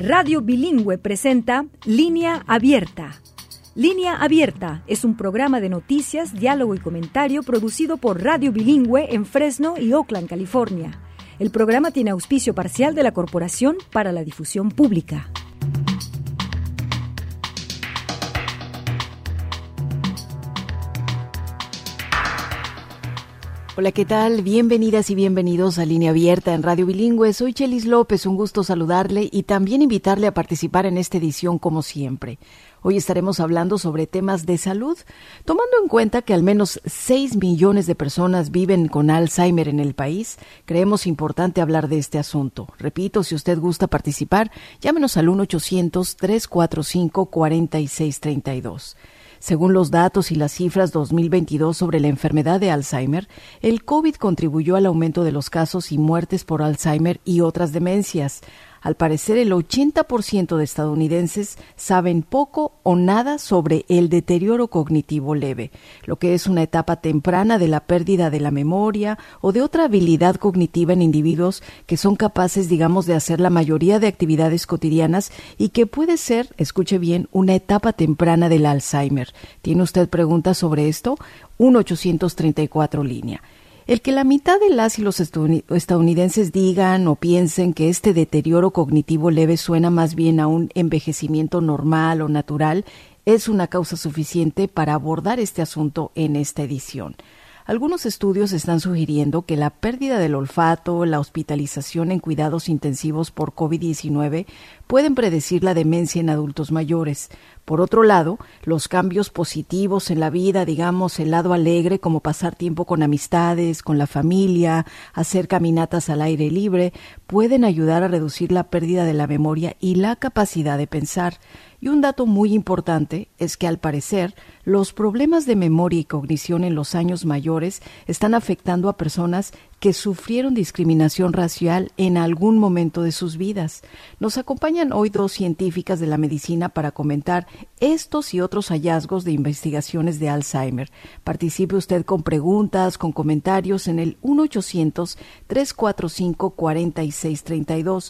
Radio Bilingüe presenta Línea Abierta. Línea Abierta es un programa de noticias, diálogo y comentario producido por Radio Bilingüe en Fresno y Oakland, California. El programa tiene auspicio parcial de la Corporación para la Difusión Pública. Hola, ¿qué tal? Bienvenidas y bienvenidos a Línea Abierta en Radio Bilingüe. Soy Chelis López, un gusto saludarle y también invitarle a participar en esta edición como siempre. Hoy estaremos hablando sobre temas de salud, tomando en cuenta que al menos 6 millones de personas viven con Alzheimer en el país. Creemos importante hablar de este asunto. Repito, si usted gusta participar, llámenos al 1-800-345-4632. Según los datos y las cifras 2022 sobre la enfermedad de Alzheimer, el COVID contribuyó al aumento de los casos y muertes por Alzheimer y otras demencias. Al parecer, el 80% de estadounidenses saben poco o nada sobre el deterioro cognitivo leve, lo que es una etapa temprana de la pérdida de la memoria o de otra habilidad cognitiva en individuos que son capaces, digamos, de hacer la mayoría de actividades cotidianas y que puede ser, escuche bien, una etapa temprana del Alzheimer. ¿Tiene usted preguntas sobre esto? 1-834 línea. El que la mitad de las y los estadounidenses digan o piensen que este deterioro cognitivo leve suena más bien a un envejecimiento normal o natural es una causa suficiente para abordar este asunto en esta edición. Algunos estudios están sugiriendo que la pérdida del olfato, la hospitalización en cuidados intensivos por COVID-19 pueden predecir la demencia en adultos mayores. Por otro lado, los cambios positivos en la vida, digamos, el lado alegre, como pasar tiempo con amistades, con la familia, hacer caminatas al aire libre, pueden ayudar a reducir la pérdida de la memoria y la capacidad de pensar. Y un dato muy importante es que, al parecer, los problemas de memoria y cognición en los años mayores están afectando a personas que sufrieron discriminación racial en algún momento de sus vidas. Nos acompañan hoy 2 científicas de la medicina para comentar estos y otros hallazgos de investigaciones de Alzheimer. Participe usted con preguntas, con comentarios en el 1-800-345-4632.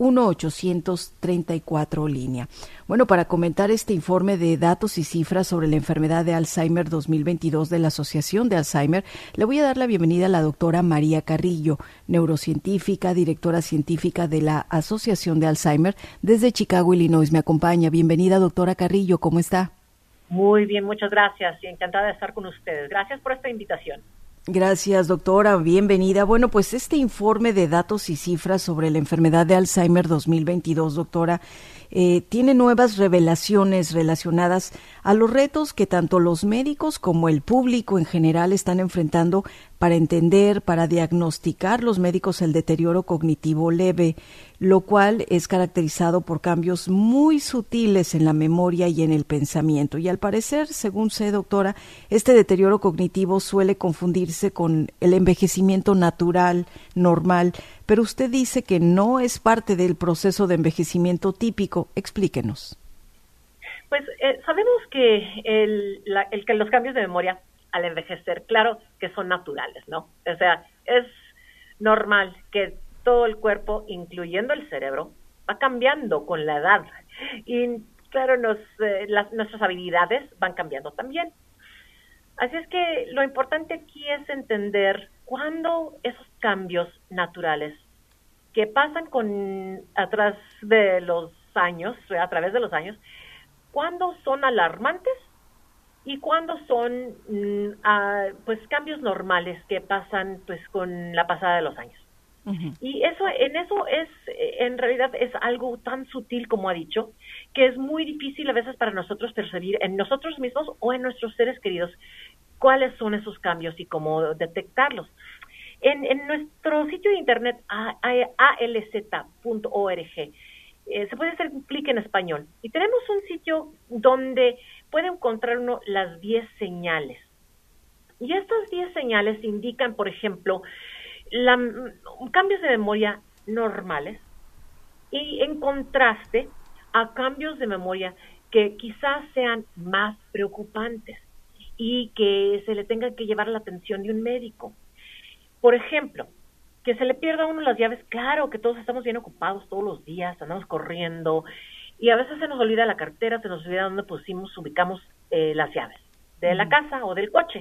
1-834 línea. Bueno, para comentar este informe de datos y cifras sobre la enfermedad de Alzheimer 2022 de la Asociación de Alzheimer, le voy a dar la bienvenida a la doctora María Carrillo, neurocientífica, directora científica de la Asociación de Alzheimer desde Chicago, Illinois. Me acompaña. Bienvenida, doctora Carrillo. ¿Cómo está? Muy bien, muchas gracias y encantada de estar con ustedes. Gracias por esta invitación. Gracias, doctora. Bienvenida. Bueno, pues este informe de datos y cifras sobre la enfermedad de Alzheimer 2022, doctora, tiene nuevas revelaciones relacionadas a los retos que tanto los médicos como el público en general están enfrentando para entender, para diagnosticar los médicos el deterioro cognitivo leve, lo cual es caracterizado por cambios muy sutiles en la memoria y en el pensamiento. Y al parecer, según sé, doctora, este deterioro cognitivo suele confundirse con el envejecimiento natural, normal, pero usted dice que no es parte del proceso de envejecimiento típico. Explíquenos. Pues sabemos que que los cambios de memoria al envejecer, claro que son naturales, ¿no? O sea, es normal que todo el cuerpo, incluyendo el cerebro, va cambiando con la edad. Y claro, nuestras habilidades van cambiando también. Así es que lo importante aquí es entender cuándo esos cambios naturales que pasan a través de los años, cuándo son alarmantes y cuándo son cambios normales que pasan pues con la pasada de los años. Uh-huh. Y en realidad es algo tan sutil, como ha dicho, que es muy difícil a veces para nosotros percibir en nosotros mismos o en nuestros seres queridos cuáles son esos cambios y cómo detectarlos. En nuestro sitio de internet alz.org se puede hacer un clic en español y tenemos un sitio donde puede encontrar uno las 10 señales. Y estas 10 señales indican, por ejemplo, cambios de memoria normales y en contraste a cambios de memoria que quizás sean más preocupantes y que se le tenga que llevar la atención de un médico. Por ejemplo, que se le pierda a uno las llaves. Claro que todos estamos bien ocupados todos los días, andamos corriendo, y a veces se nos olvida la cartera, se nos olvida dónde ubicamos las llaves de la casa o del coche.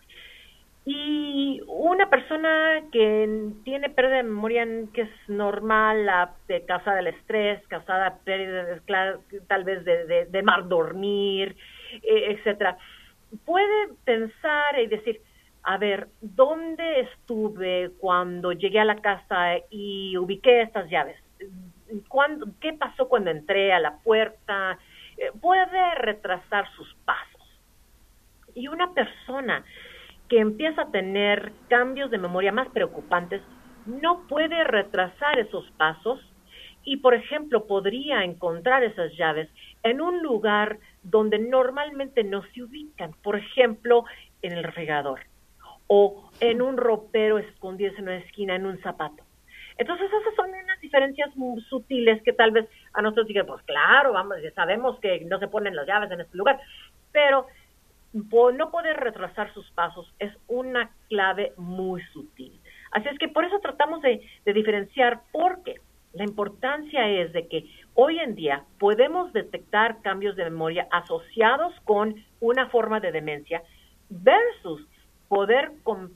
Y una persona que tiene pérdida de memoria, que es normal, causada del estrés, causada pérdida tal vez de mal dormir, etcétera, puede pensar y decir, a ver, ¿dónde estuve cuando llegué a la casa y ubiqué estas llaves? ¿Qué pasó cuando entré a la puerta? Puede retrasar sus pasos. Y una persona que empieza a tener cambios de memoria más preocupantes no puede retrasar esos pasos y, por ejemplo, podría encontrar esas llaves en un lugar donde normalmente no se ubican, por ejemplo, en el refrigerador o en un ropero escondidos en una esquina, en un zapato. Entonces, esas son unas diferencias muy sutiles que tal vez a nosotros digan, pues claro, vamos, ya sabemos que no se ponen las llaves en este lugar, pero no poder retrasar sus pasos es una clave muy sutil. Así es que por eso tratamos de diferenciar, porque la importancia es de que hoy en día podemos detectar cambios de memoria asociados con una forma de demencia versus poder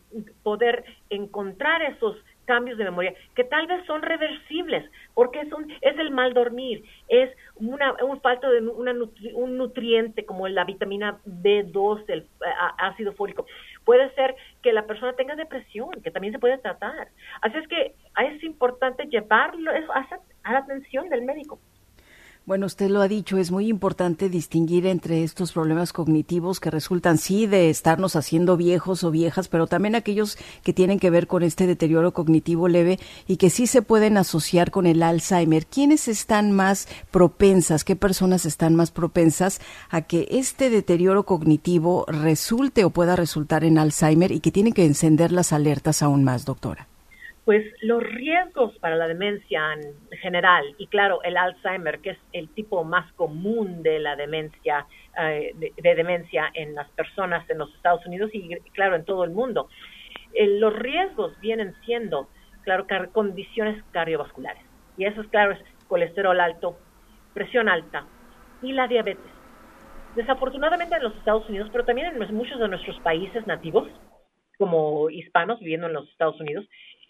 encontrar esos cambios de memoria que tal vez son reversibles, porque es el mal dormir, es un falta de un nutriente como la vitamina B2, el ácido fólico. Puede ser que la persona tenga depresión, que también se puede tratar. Así es que es importante llevarlo a la atención del médico. Bueno, usted lo ha dicho, es muy importante distinguir entre estos problemas cognitivos que resultan sí de estarnos haciendo viejos o viejas, pero también aquellos que tienen que ver con este deterioro cognitivo leve y que sí se pueden asociar con el Alzheimer. ¿Quiénes están más propensas, qué personas están más propensas a que este deterioro cognitivo resulte o pueda resultar en Alzheimer y que tienen que encender las alertas aún más, doctora? Pues los riesgos para la demencia en general, y claro, el Alzheimer, que es el tipo más común de la demencia, de demencia en las personas en los Estados Unidos y claro, en todo el mundo. Los riesgos vienen siendo, claro, condiciones cardiovasculares. Y eso es claro, es colesterol alto, presión alta y la diabetes. Desafortunadamente en los Estados Unidos, pero también en muchos de nuestros países nativos, como hispanos viviendo en los Estados Unidos,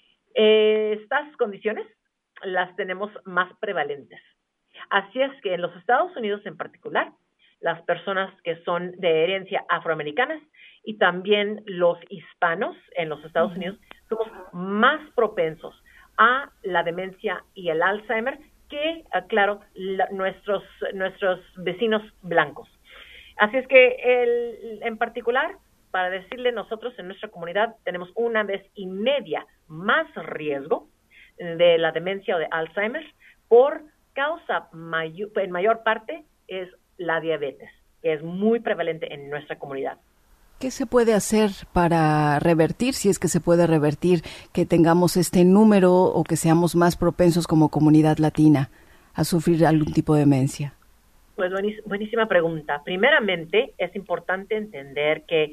estas condiciones las tenemos más prevalentes. Así es que en los Estados Unidos en particular, las personas que son de herencia afroamericana y también los hispanos en los Estados Unidos somos más propensos a la demencia y el Alzheimer que, claro, nuestros vecinos blancos. Así es que en particular, para decirle, nosotros en nuestra comunidad tenemos 1.5 veces más riesgo de la demencia o de Alzheimer por causa en mayor parte es la diabetes, que es muy prevalente en nuestra comunidad. ¿Qué se puede hacer para revertir, si es que se puede revertir, que tengamos este número o que seamos más propensos como comunidad latina a sufrir algún tipo de demencia? Pues buenísima pregunta. Primeramente, es importante entender que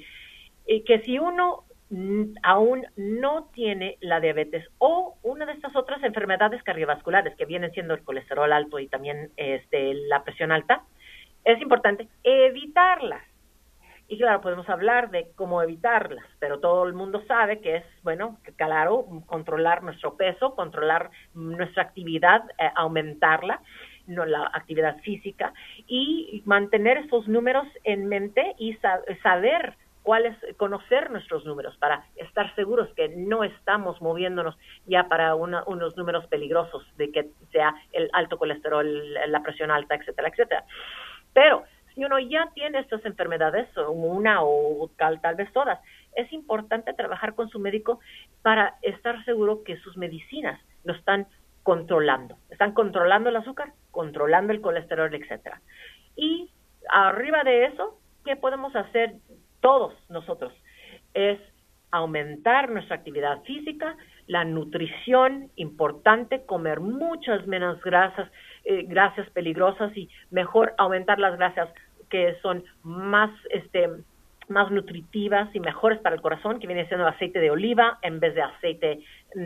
si uno aún no tiene la diabetes o una de estas otras enfermedades cardiovasculares que vienen siendo el colesterol alto y también la presión alta, es importante evitarlas. Y claro, podemos hablar de cómo evitarlas, pero todo el mundo sabe que es, bueno, claro, controlar nuestro peso, controlar nuestra actividad, aumentarla, no la actividad física, y mantener esos números en mente y saber conocer nuestros números para estar seguros que no estamos moviéndonos ya para unos números peligrosos de que sea el alto colesterol, la presión alta, etcétera, etcétera. Pero si uno ya tiene estas enfermedades, una o tal vez todas, es importante trabajar con su médico para estar seguro que sus medicinas lo están controlando. Están controlando el azúcar, controlando el colesterol, etcétera. Y arriba de eso, ¿qué podemos hacer todos nosotros? Es aumentar nuestra actividad física, la nutrición, importante, comer muchas menos grasas peligrosas y mejor aumentar las grasas que son más más nutritivas y mejores para el corazón, que viene siendo aceite de oliva en vez de aceite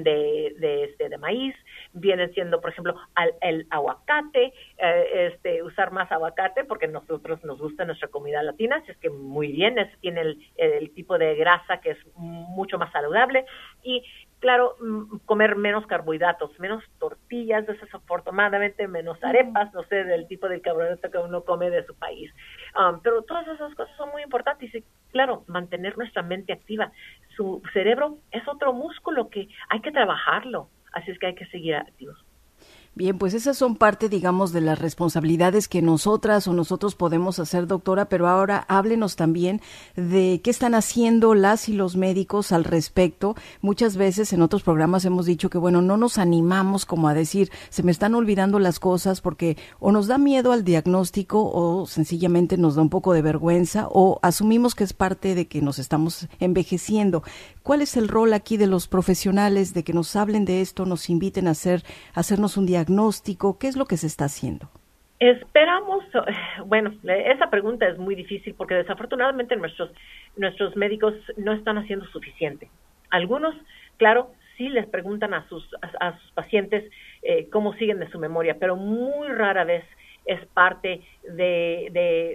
de maíz. Viene siendo, por ejemplo, el aguacate, usar más aguacate porque nosotros nos gusta nuestra comida latina, así es que muy bien, tiene el tipo de grasa que es mucho más saludable. Y claro, comer menos carbohidratos, menos tortillas, desafortunadamente menos arepas, no sé, del tipo de carbohidrato que uno come de su país. Pero todas esas cosas son muy importantes y, claro, mantener nuestra mente activa. Su cerebro es otro músculo que hay que trabajarlo, así es que hay que seguir activos. Bien, pues esas son parte, digamos, de las responsabilidades que nosotras o nosotros podemos hacer, doctora, pero ahora háblenos también de qué están haciendo las y los médicos al respecto. Muchas veces en otros programas hemos dicho que, bueno, no nos animamos como a decir, se me están olvidando las cosas porque o nos da miedo al diagnóstico o sencillamente nos da un poco de vergüenza o asumimos que es parte de que nos estamos envejeciendo. ¿Cuál es el rol aquí de los profesionales de que nos hablen de esto, nos inviten a hacernos un diagnóstico? ¿Qué es lo que se está haciendo? Esperamos, bueno, esa pregunta es muy difícil porque desafortunadamente nuestros médicos no están haciendo suficiente. Algunos, claro, sí les preguntan a sus pacientes cómo siguen de su memoria, pero muy rara vez es parte de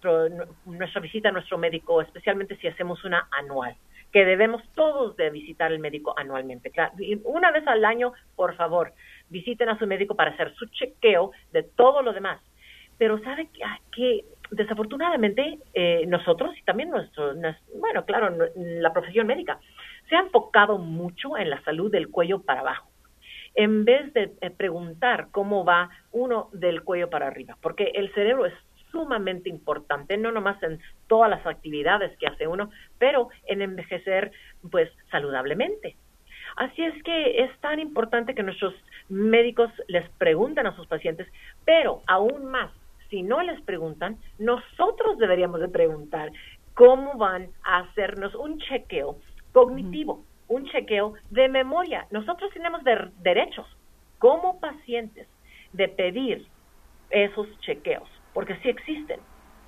nuestra visita a nuestro médico, especialmente si hacemos una anual, que debemos todos de visitar al médico anualmente. Claro, una vez al año, por favor, visiten a su médico para hacer su chequeo de todo lo demás. Pero sabe que desafortunadamente nosotros y también bueno, claro, la profesión médica se ha enfocado mucho en la salud del cuello para abajo, en vez de preguntar cómo va uno del cuello para arriba, porque el cerebro es sumamente importante, no nomás en todas las actividades que hace uno, pero en envejecer pues saludablemente. Así es que es tan importante que nuestros médicos les pregunten a sus pacientes, pero aún más, si no les preguntan, nosotros deberíamos de preguntar cómo van a hacernos un chequeo cognitivo, un chequeo de memoria. Nosotros tenemos derechos como pacientes de pedir esos chequeos, porque sí existen.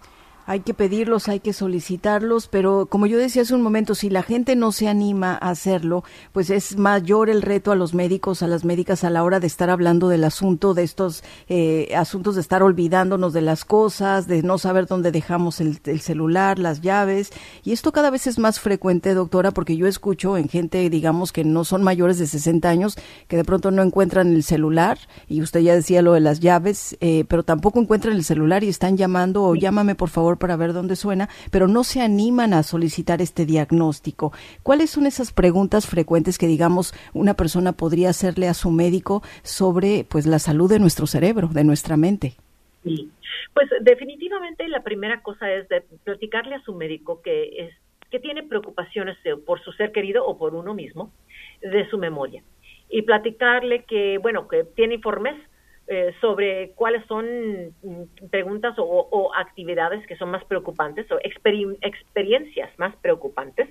Hay que pedirlos, hay que solicitarlos, pero como yo decía hace un momento, si la gente no se anima a hacerlo, pues es mayor el reto a los médicos, a las médicas a la hora de estar hablando del asunto, de estos asuntos de estar olvidándonos de las cosas, de no saber dónde dejamos el celular, las llaves, y esto cada vez es más frecuente, doctora, porque yo escucho en gente, digamos, que no son mayores de 60 años, que de pronto no encuentran el celular, y usted ya decía lo de las llaves, pero tampoco encuentran el celular y están llamando o llámame por favor para ver dónde suena, pero no se animan a solicitar este diagnóstico. ¿Cuáles son esas preguntas frecuentes que, digamos, una persona podría hacerle a su médico sobre, pues, la salud de nuestro cerebro, de nuestra mente? Sí, pues definitivamente la primera cosa es de platicarle a su médico que tiene preocupaciones por su ser querido o por uno mismo, de su memoria, y platicarle que, bueno, que tiene informes sobre cuáles son preguntas o actividades que son más preocupantes o experiencias más preocupantes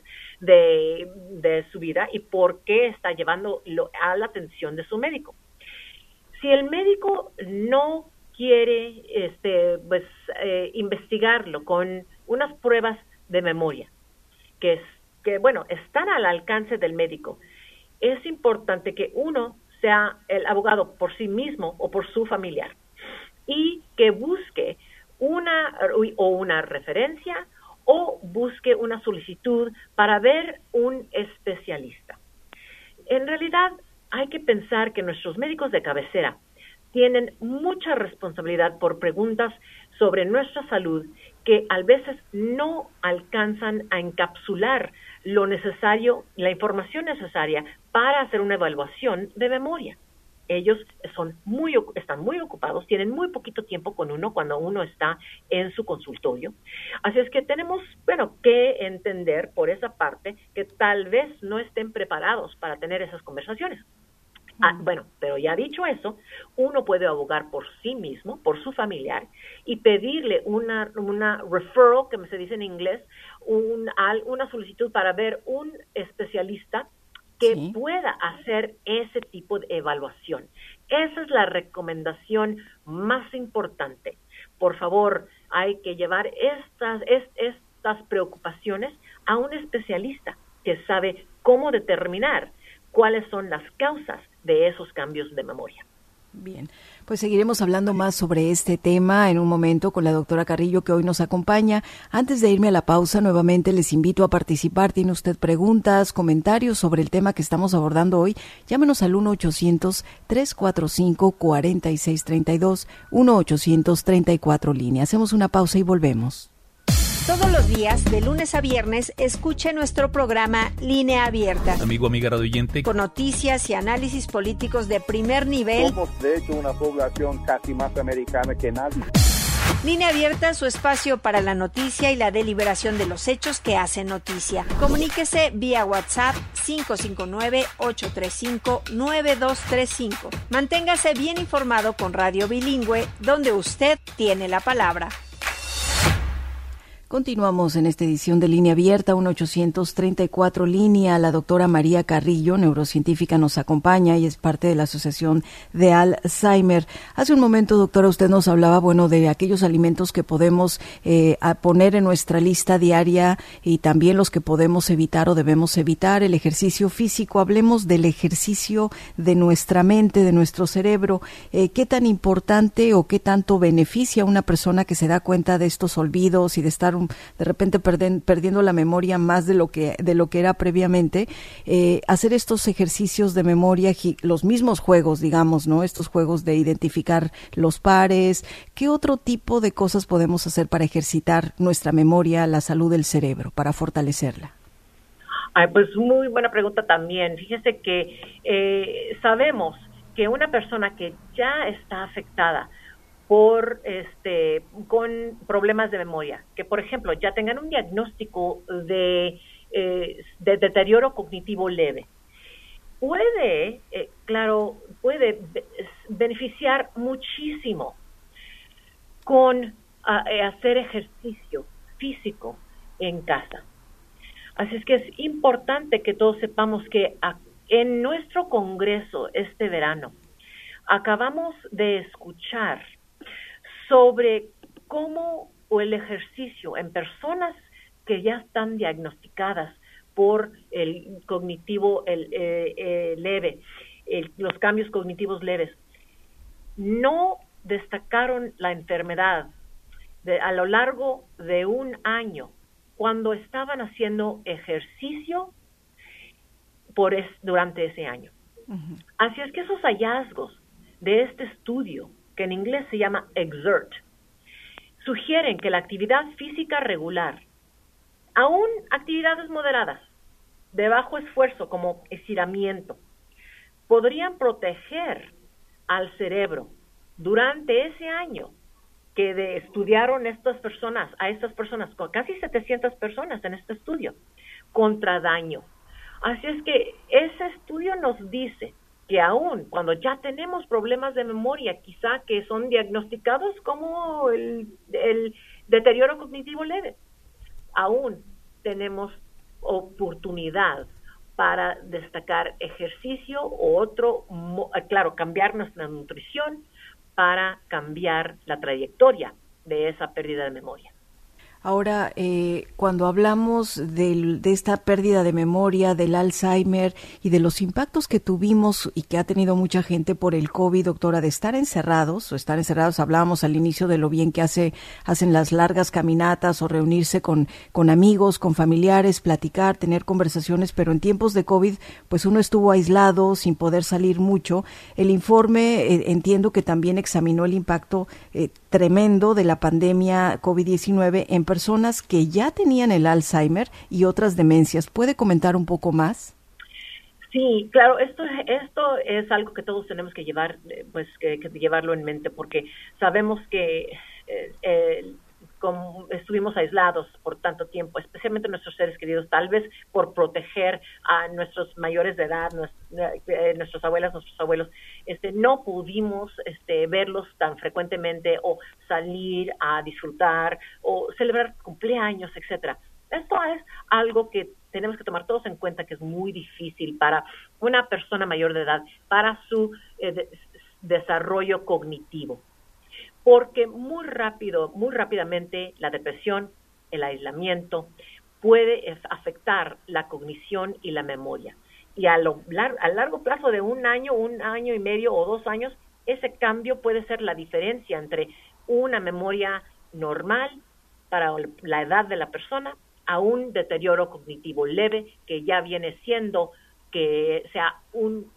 de su vida y por qué está llevando a la atención de su médico. Si el médico no quiere investigarlo con unas pruebas de memoria que bueno, están al alcance del médico, es importante que uno sea el abogado por sí mismo o por su familiar y que busque una referencia o busque una solicitud para ver un especialista. En realidad hay que pensar que nuestros médicos de cabecera tienen mucha responsabilidad por preguntas sobre nuestra salud que a veces no alcanzan a encapsular lo necesario, la información necesaria para hacer una evaluación de memoria. Ellos están muy ocupados, tienen muy poquito tiempo con uno cuando uno está en su consultorio. Así es que tenemos, bueno, que entender por esa parte que tal vez no estén preparados para tener esas conversaciones. Bueno, pero ya dicho eso, uno puede abogar por sí mismo, por su familiar, y pedirle una referral, que se dice en inglés, una solicitud para ver un especialista que pueda hacer ese tipo de evaluación. Esa es la recomendación más importante. Por favor, hay que llevar estas preocupaciones a un especialista que sabe cómo determinar cuáles son las causas de esos cambios de memoria. Bien, pues seguiremos hablando más sobre este tema en un momento con la doctora Carrillo, que hoy nos acompaña. Antes de irme a la pausa, nuevamente les invito a participar. ¿Tiene usted preguntas, comentarios sobre el tema que estamos abordando hoy? Llámenos al 1-800-345-4632, 1-800-34 línea. Hacemos una pausa y volvemos. Todos los días, de lunes a viernes, escuche nuestro programa Línea Abierta. Amigo, amiga radioyente. Con noticias y análisis políticos de primer nivel. Somos, de hecho, una población casi más americana que nadie. Línea Abierta, su espacio para la noticia y la deliberación de los hechos que hacen noticia. Comuníquese vía WhatsApp 559-835-9235. Manténgase bien informado con Radio Bilingüe, donde usted tiene la palabra. Continuamos en esta edición de Línea Abierta, 1-834 línea. La doctora María Carrillo, neurocientífica, nos acompaña y es parte de la Asociación de Alzheimer. Hace un momento, doctora, usted nos hablaba, de aquellos alimentos que podemos poner en nuestra lista diaria y también los que podemos evitar o debemos evitar. El ejercicio físico, hablemos del ejercicio de nuestra mente, de nuestro cerebro. ¿Qué tan importante o qué tanto beneficia a una persona que se da cuenta de estos olvidos y de estar de repente perdiendo la memoria más de lo que era previamente, hacer estos ejercicios de memoria, los mismos juegos, digamos, ¿no? Estos juegos de identificar los pares? ¿Qué otro tipo de cosas podemos hacer para ejercitar nuestra memoria, la salud del cerebro, para fortalecerla? Pues muy buena pregunta también. Fíjese que sabemos que una persona que ya está afectada con problemas de memoria, que por ejemplo ya tengan un diagnóstico de deterioro cognitivo leve, puede beneficiar muchísimo con hacer ejercicio físico en casa. Así es que es importante que todos sepamos que en nuestro congreso este verano acabamos de escuchar sobre cómo el ejercicio en personas que ya están diagnosticadas por el cognitivo leve, los cambios cognitivos leves, no destacaron la enfermedad a lo largo de un año cuando estaban haciendo ejercicio durante ese año. Uh-huh. Así es que esos hallazgos de este estudio, que en inglés se llama EXERT, sugieren que la actividad física regular, aún actividades moderadas, de bajo esfuerzo como estiramiento, podrían proteger al cerebro durante ese año que estudiaron a estas personas, con casi 700 personas en este estudio, contra daño. Así es que ese estudio nos dice que aún cuando ya tenemos problemas de memoria, quizá que son diagnosticados como el deterioro cognitivo leve, aún tenemos oportunidad para destacar ejercicio o cambiar nuestra nutrición para cambiar la trayectoria de esa pérdida de memoria. Ahora, cuando hablamos de esta pérdida de memoria, del Alzheimer y de los impactos que tuvimos y que ha tenido mucha gente por el COVID, doctora, de estar encerrados, hablábamos al inicio de lo bien que hacen las largas caminatas o reunirse con amigos, con familiares, platicar, tener conversaciones, pero en tiempos de COVID, pues uno estuvo aislado, sin poder salir mucho. El informe, entiendo que también examinó el impacto tremendo de la pandemia COVID-19 en personas que ya tenían el Alzheimer y otras demencias. ¿Puede comentar un poco más? Sí, claro, esto es algo que todos tenemos que llevar, que llevarlo en mente, porque sabemos que como estuvimos aislados por tanto tiempo, especialmente nuestros seres queridos, tal vez por proteger a nuestros mayores de edad, nuestras abuelas, nuestros abuelos, no pudimos verlos tan frecuentemente o salir a disfrutar o celebrar cumpleaños, etcétera. Esto es algo que tenemos que tomar todos en cuenta, que es muy difícil para una persona mayor de edad, para su desarrollo cognitivo. Porque muy rápidamente la depresión el aislamiento, puede afectar la cognición y la memoria. Y a largo plazo de un año y medio o 2 años, ese cambio puede ser la diferencia entre una memoria normal para la edad de la persona a un deterioro cognitivo leve que ya viene siendo que sea un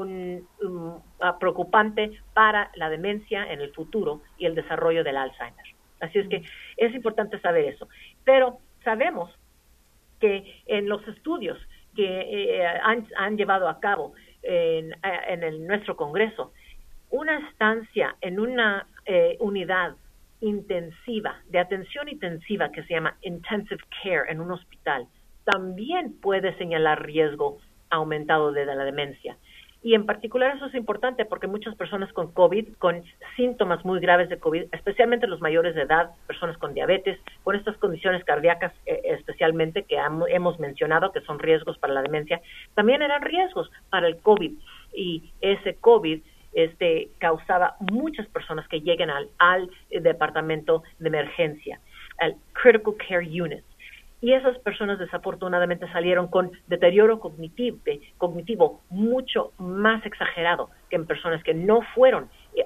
preocupante para la demencia en el futuro y el desarrollo del Alzheimer. Así es que es importante saber eso. Pero sabemos que en los estudios que han llevado a cabo en nuestro Congreso, una estancia en una unidad intensiva, de atención intensiva que se llama intensive care en un hospital, también puede señalar riesgo aumentado de la demencia. Y en particular eso es importante porque muchas personas con COVID, con síntomas muy graves de COVID, especialmente los mayores de edad, personas con diabetes, con estas condiciones cardíacas especialmente que hemos mencionado que son riesgos para la demencia, también eran riesgos para el COVID. Y ese COVID causaba muchas personas que lleguen al departamento de emergencia, al Critical Care Unit. Y esas personas desafortunadamente salieron con deterioro cognitivo mucho más exagerado que en personas que no fueron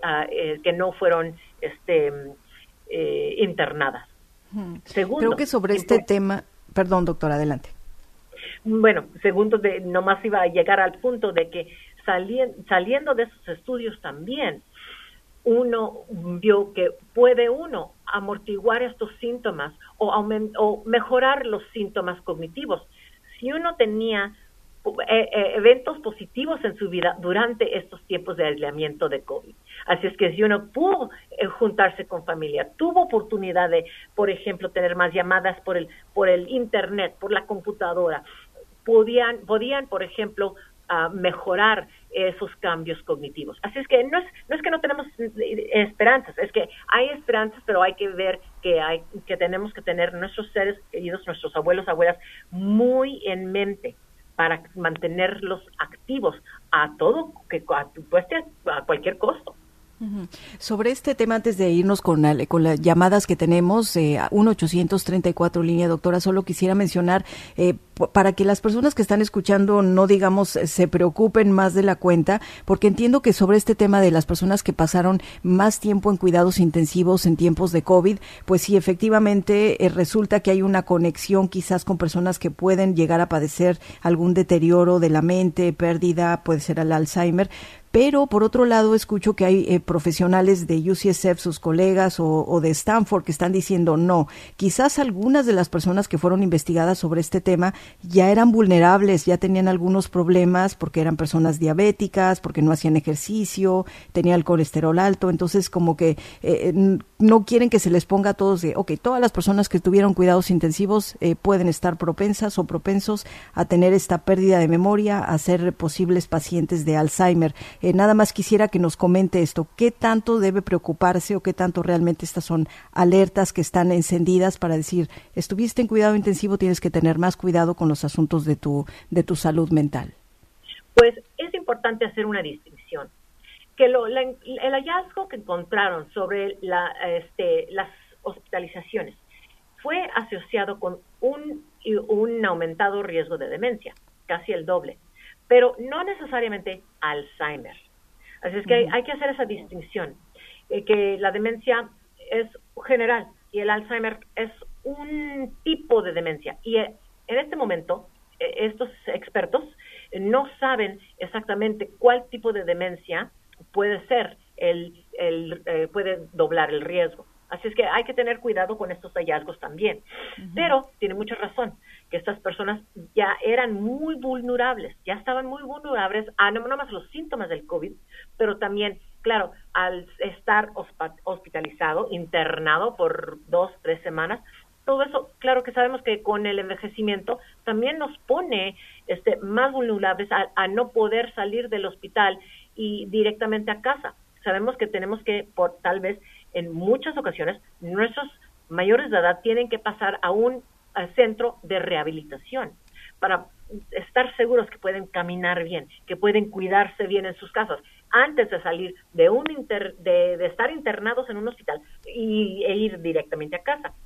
internadas. Segundo, creo que sobre este tema, perdón, doctora, adelante. Bueno, segundo, nomás iba a llegar al punto de que saliendo de esos estudios también, uno vio que puede uno amortiguar estos síntomas o mejorar los síntomas cognitivos. Si uno tenía eventos positivos en su vida durante estos tiempos de aislamiento de COVID. Así es que si uno pudo juntarse con familia, tuvo oportunidad de, por ejemplo, tener más llamadas por el internet, por la computadora, podían, por ejemplo, mejorar esos cambios cognitivos. Así es que no es que no tenemos esperanzas, es que hay esperanzas, pero hay que ver que tenemos que tener nuestros seres queridos, nuestros abuelos, abuelas, muy en mente para mantenerlos activos a cualquier costo. Sobre este tema, antes de irnos con las llamadas que tenemos, 1-834 línea, doctora, solo quisiera mencionar, para que las personas que están escuchando no, digamos, se preocupen más de la cuenta, porque entiendo que sobre este tema de las personas que pasaron más tiempo en cuidados intensivos en tiempos de COVID, pues sí, efectivamente resulta que hay una conexión quizás con personas que pueden llegar a padecer algún deterioro de la mente, pérdida, puede ser el Alzheimer. Pero, por otro lado, escucho que hay profesionales de UCSF, sus colegas, o de Stanford, que están diciendo no. Quizás algunas de las personas que fueron investigadas sobre este tema ya eran vulnerables, ya tenían algunos problemas porque eran personas diabéticas, porque no hacían ejercicio, tenían el colesterol alto. Entonces, como que no quieren que se les ponga a todos de, todas las personas que tuvieron cuidados intensivos pueden estar propensas o propensos a tener esta pérdida de memoria, a ser posibles pacientes de Alzheimer. Nada más quisiera que nos comente esto, ¿qué tanto debe preocuparse o qué tanto realmente estas son alertas que están encendidas para decir, estuviste en cuidado intensivo, tienes que tener más cuidado con los asuntos de tu salud mental? Pues es importante hacer una distinción, que el hallazgo que encontraron sobre las hospitalizaciones fue asociado con un aumentado riesgo de demencia, casi el doble, pero no necesariamente Alzheimer. Así es que hay que hacer esa distinción, que la demencia es general y el Alzheimer es un tipo de demencia. Y en este momento, estos expertos no saben exactamente cuál tipo de demencia puede ser, puede doblar el riesgo. Así es que hay que tener cuidado con estos hallazgos también. Pero tiene mucha razón, que estas personas ya eran muy vulnerables, ya estaban muy vulnerables a no más los síntomas del COVID, pero también, claro, al estar hospitalizado, internado por 2-3 semanas, todo eso, claro que sabemos que con el envejecimiento también nos pone más vulnerables a no poder salir del hospital y directamente a casa. Sabemos que tenemos que, tal vez, en muchas ocasiones, nuestros mayores de edad tienen que pasar a un centro de rehabilitación para estar seguros que pueden caminar bien, que pueden cuidarse bien en sus casas, antes de salir de estar internados en un hospital e ir directamente a casa.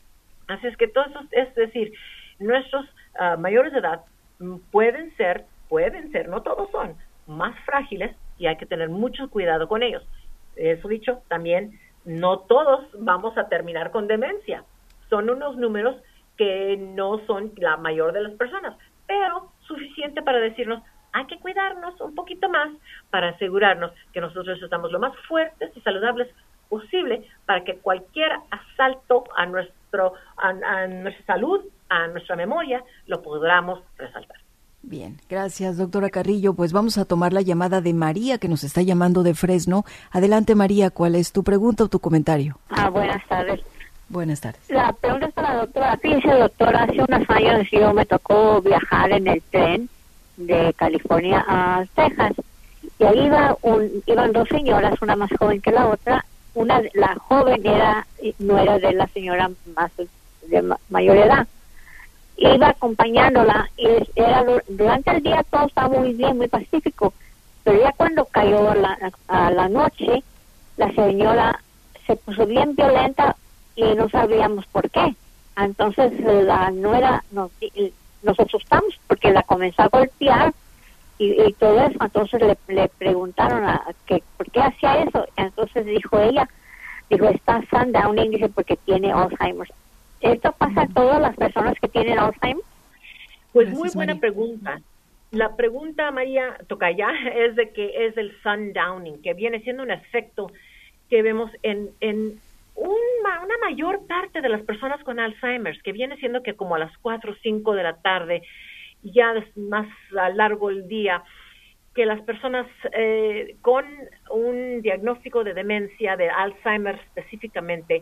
Así es que todo eso, es decir, nuestros mayores de edad pueden ser, no todos son, más frágiles y hay que tener mucho cuidado con ellos. Eso dicho, también no todos vamos a terminar con demencia. Son unos números que no son la mayor de las personas, pero suficiente para decirnos, hay que cuidarnos un poquito más para asegurarnos que nosotros estamos lo más fuertes y saludables posible para que cualquier asalto a nuestra salud, a nuestra memoria, lo podamos resaltar. Bien, gracias, doctora Carrillo. Pues vamos a tomar la llamada de María, que nos está llamando de Fresno. Adelante, María, ¿cuál es tu pregunta o tu comentario? Buenas tardes. Buenas tardes. La pregunta es para la doctora. Fíjese, doctora, hace unos años yo me tocó viajar en el tren de California a Texas. Y ahí iban dos señoras, una más joven que la otra. La joven no era de la señora más de mayor edad. Iba acompañándola y durante el día todo estaba muy bien, muy pacífico. Pero ya cuando cayó a la noche, la señora se puso bien violenta y no sabíamos por qué. Entonces la nuera nos asustamos porque la comenzó a golpear y todo eso. Entonces le preguntaron por qué hacía eso. Entonces dijo ella, está sundowning, dice, porque tiene Alzheimer. ¿Esto pasa a todas las personas que tienen Alzheimer? Pues muy buena pregunta. La pregunta, María Tocaya, es de que es el sundowning, que viene siendo un efecto que vemos en una mayor parte de las personas con Alzheimer, que viene siendo que como a las 4 o 5 de la tarde, ya es más largo el día, que las personas con un diagnóstico de demencia, de Alzheimer específicamente,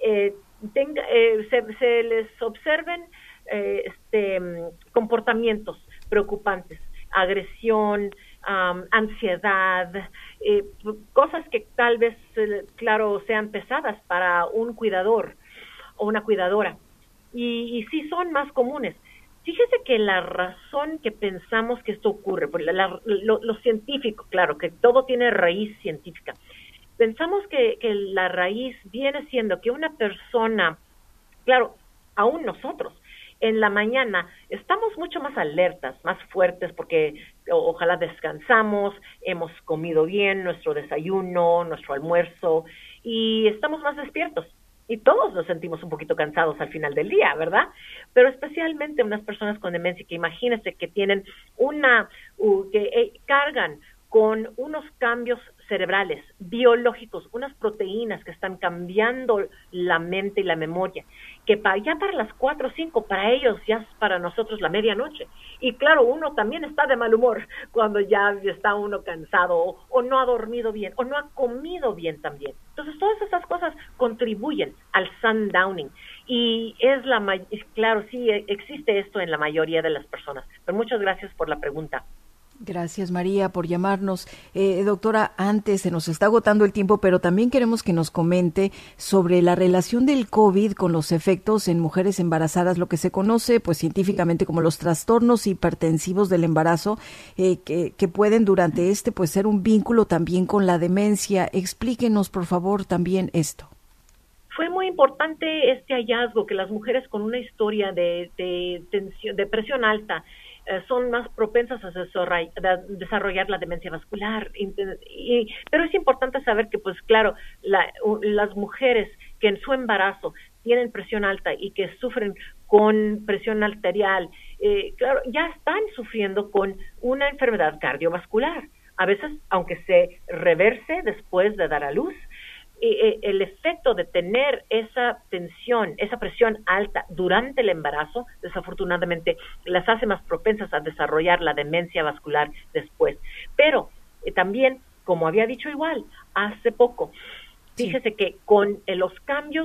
se les observen comportamientos preocupantes, agresión, ansiedad, cosas que tal vez, claro, sean pesadas para un cuidador o una cuidadora. Y sí son más comunes. Fíjese que la razón que pensamos que esto ocurre, lo científico, claro, que todo tiene raíz científica. Pensamos que la raíz viene siendo que una persona, claro, aún nosotros, en la mañana estamos mucho más alertas, más fuertes, porque ojalá descansamos, hemos comido bien nuestro desayuno, nuestro almuerzo, y estamos más despiertos. Y todos nos sentimos un poquito cansados al final del día, ¿verdad? Pero especialmente unas personas con demencia, que imagínense que tienen cargan con unos cambios cerebrales, biológicos, unas proteínas que están cambiando la mente y la memoria, que ya para las 4 o 5, para ellos ya es para nosotros la medianoche. Y claro, uno también está de mal humor cuando ya está uno cansado o no ha dormido bien o no ha comido bien también. Entonces todas esas cosas contribuyen al sundowning y claro, sí existe esto en la mayoría de las personas. Pero muchas gracias por la pregunta. Gracias, María, por llamarnos. Doctora, antes se nos está agotando el tiempo, pero también queremos que nos comente sobre la relación del COVID con los efectos en mujeres embarazadas, lo que se conoce pues científicamente como los trastornos hipertensivos del embarazo, que pueden durante pues ser un vínculo también con la demencia. Explíquenos, por favor, también esto. Fue muy importante este hallazgo, que las mujeres con una historia de presión alta son más propensas a desarrollar la demencia vascular. Pero es importante saber que, pues claro, las mujeres que en su embarazo tienen presión alta y que sufren con presión arterial, claro, ya están sufriendo con una enfermedad cardiovascular. A veces, aunque se reverse después de dar a luz, el efecto de tener esa tensión, esa presión alta durante el embarazo, desafortunadamente las hace más propensas a desarrollar la demencia vascular después. Pero también, como había dicho igual hace poco, fíjese que con los cambios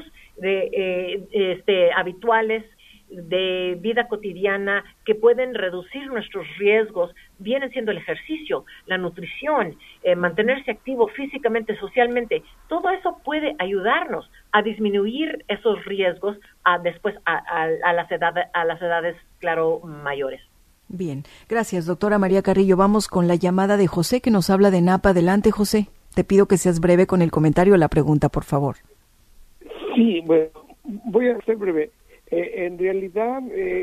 habituales de vida cotidiana que pueden reducir nuestros riesgos, vienen siendo el ejercicio, la nutrición, mantenerse activo físicamente, socialmente. Todo eso puede ayudarnos a disminuir esos riesgos después a las edades, claro, mayores. Bien, gracias, doctora María Carrillo. Vamos con la llamada de José, que nos habla de Napa. Adelante, José. Te pido que seas breve con el comentario o la pregunta, por favor. Sí, bueno, voy a ser breve. En realidad,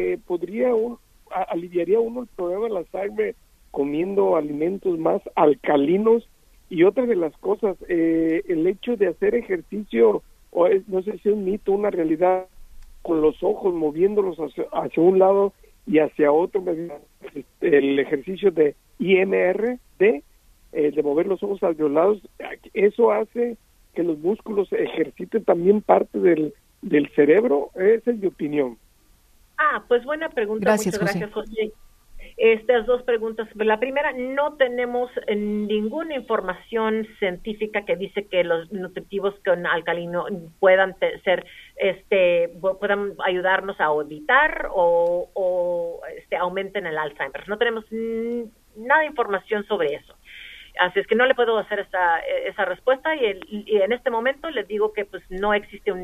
aliviaría uno el problema del Alzheimer comiendo alimentos más alcalinos. Y otra de las cosas, el hecho de hacer ejercicio, no sé si es un mito, una realidad, con los ojos moviéndolos hacia un lado y hacia otro, el ejercicio de IMR, de mover los ojos hacia los lados, eso hace que los músculos ejerciten también parte del cerebro. Esa es mi opinión. Pues buena pregunta. Gracias, muchas gracias, José. Estas dos preguntas. La primera, no tenemos ninguna información científica que dice que los nutritivos con alcalino puedan puedan ayudarnos a evitar o aumenten el Alzheimer. No tenemos nada de información sobre eso. Así es que no le puedo hacer esa respuesta y en este momento les digo que pues no existe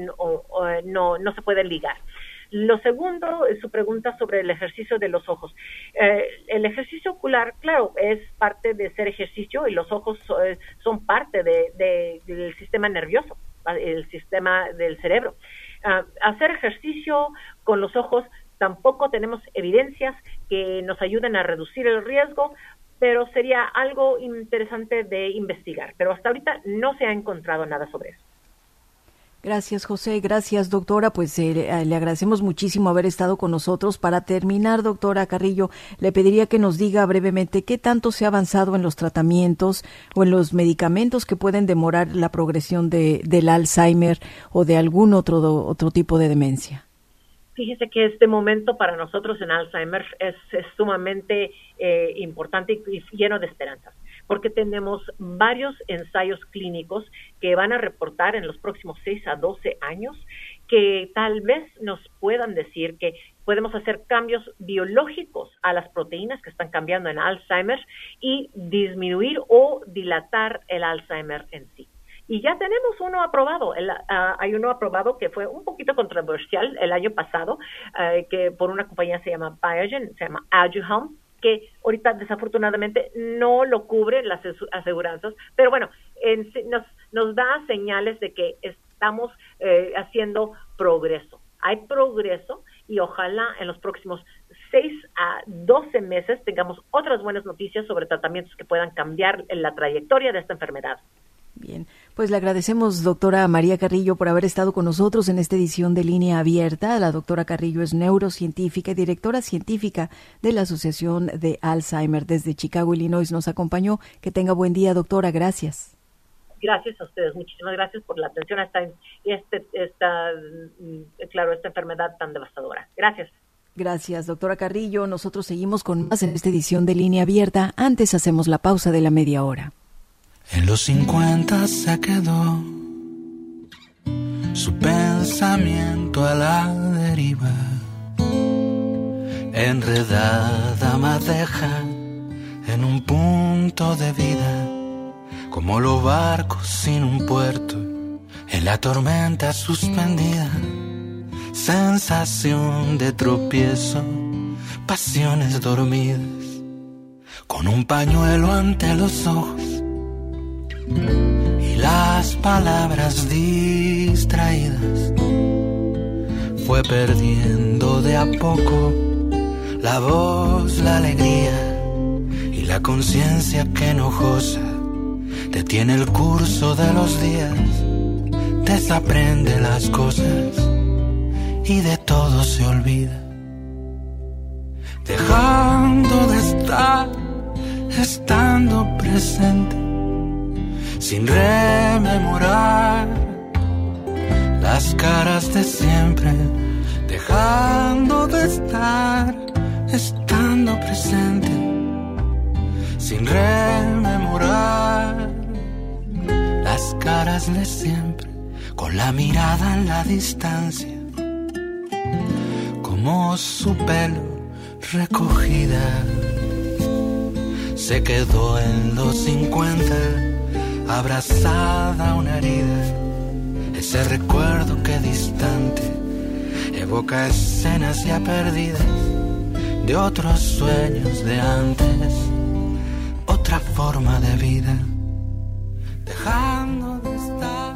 no se puede ligar. Lo segundo es su pregunta sobre el ejercicio de los ojos. El ejercicio ocular, claro, es parte de ser ejercicio y los ojos son parte del sistema nervioso, el sistema del cerebro. Hacer ejercicio con los ojos tampoco tenemos evidencias que nos ayuden a reducir el riesgo, pero sería algo interesante de investigar. Pero hasta ahorita no se ha encontrado nada sobre eso. Gracias, José. Gracias, doctora. Pues le agradecemos muchísimo haber estado con nosotros. Para terminar, doctora Carrillo, le pediría que nos diga brevemente qué tanto se ha avanzado en los tratamientos o en los medicamentos que pueden demorar la progresión del Alzheimer o de algún otro tipo de demencia. Fíjese que este momento para nosotros en Alzheimer es sumamente importante y lleno de esperanzas, porque tenemos varios ensayos clínicos que van a reportar en los próximos 6 a 12 años que tal vez nos puedan decir que podemos hacer cambios biológicos a las proteínas que están cambiando en Alzheimer y disminuir o dilatar el Alzheimer en sí. Y ya tenemos uno aprobado. Hay uno aprobado que fue un poquito controversial el año pasado, que por una compañía se llama Biogen, se llama Aduhelm, que ahorita desafortunadamente no lo cubren las aseguranzas, pero bueno, nos da señales de que estamos haciendo progreso. Hay progreso y ojalá en los próximos 6 a 12 meses tengamos otras buenas noticias sobre tratamientos que puedan cambiar la trayectoria de esta enfermedad. Bien, pues le agradecemos, doctora María Carrillo, por haber estado con nosotros en esta edición de Línea Abierta. La doctora Carrillo es neurocientífica y directora científica de la Asociación de Alzheimer. Desde Chicago, Illinois, nos acompañó. Que tenga buen día, doctora. Gracias. Gracias a ustedes. Muchísimas gracias por la atención a esta enfermedad tan devastadora. Gracias. Gracias, doctora Carrillo. Nosotros seguimos con más en esta edición de Línea Abierta. Antes hacemos la pausa de la media hora. En los 50 se quedó su pensamiento a la deriva, enredada madeja en un punto de vida, como los barcos sin un puerto, en la tormenta suspendida, sensación de tropiezo, pasiones dormidas, con un pañuelo ante los ojos y las palabras distraídas, fue perdiendo de a poco la voz, la alegría y la conciencia que enojosa detiene el curso de los días, desaprende las cosas y de todo se olvida, dejando de estar, estando presente, sin rememorar las caras de siempre, dejando de estar, estando presente, sin rememorar las caras de siempre, con la mirada en la distancia, como su pelo recogida, se quedó en los 50, abrazada a una herida, ese recuerdo que distante evoca escenas ya perdidas de otros sueños de antes, otra forma de vida, dejando de estar.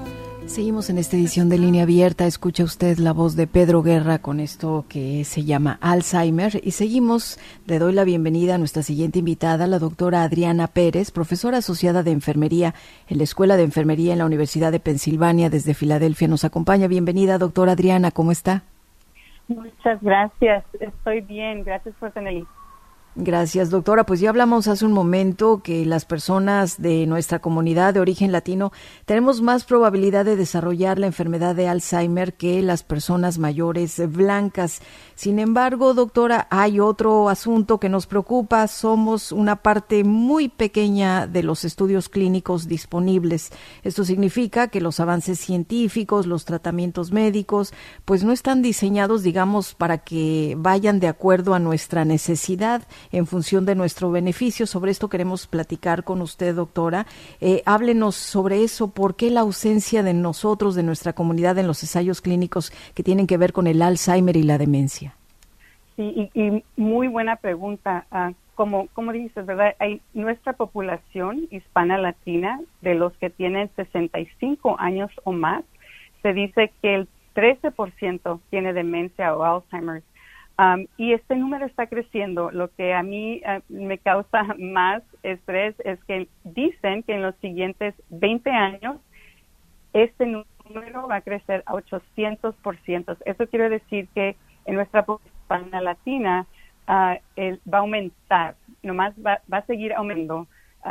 Seguimos en esta edición de Línea Abierta. Escucha usted la voz de Pedro Guerra con esto que se llama Alzheimer. Y seguimos, le doy la bienvenida a nuestra siguiente invitada, la doctora Adriana Pérez, profesora asociada de enfermería en la Escuela de Enfermería en la Universidad de Pensilvania, desde Filadelfia. Nos acompaña. Bienvenida, doctora Adriana, ¿cómo está? Muchas gracias, estoy bien, gracias por tenerme. Gracias, doctora. Pues ya hablamos hace un momento que las personas de nuestra comunidad de origen latino tenemos más probabilidad de desarrollar la enfermedad de Alzheimer que las personas mayores blancas. Sin embargo, doctora, hay otro asunto que nos preocupa. Somos una parte muy pequeña de los estudios clínicos disponibles. Esto significa que los avances científicos, los tratamientos médicos, pues no están diseñados, digamos, para que vayan de acuerdo a nuestra necesidad, en función de nuestro beneficio. Sobre esto queremos platicar con usted, doctora. Háblenos sobre eso. ¿Por qué la ausencia de nosotros, de nuestra comunidad, en los ensayos clínicos que tienen que ver con el Alzheimer y la demencia? Sí, y muy buena pregunta. Como dices, ¿verdad? Hay nuestra población hispana latina, de los que tienen 65 años o más, se dice que el 13% tiene demencia o Alzheimer. Y este número está creciendo. Lo que a mí me causa más estrés es que dicen que en los siguientes 20 años este número va a crecer a 800%. Eso quiere decir que en nuestra población latina va a aumentar, nomás va a seguir aumentando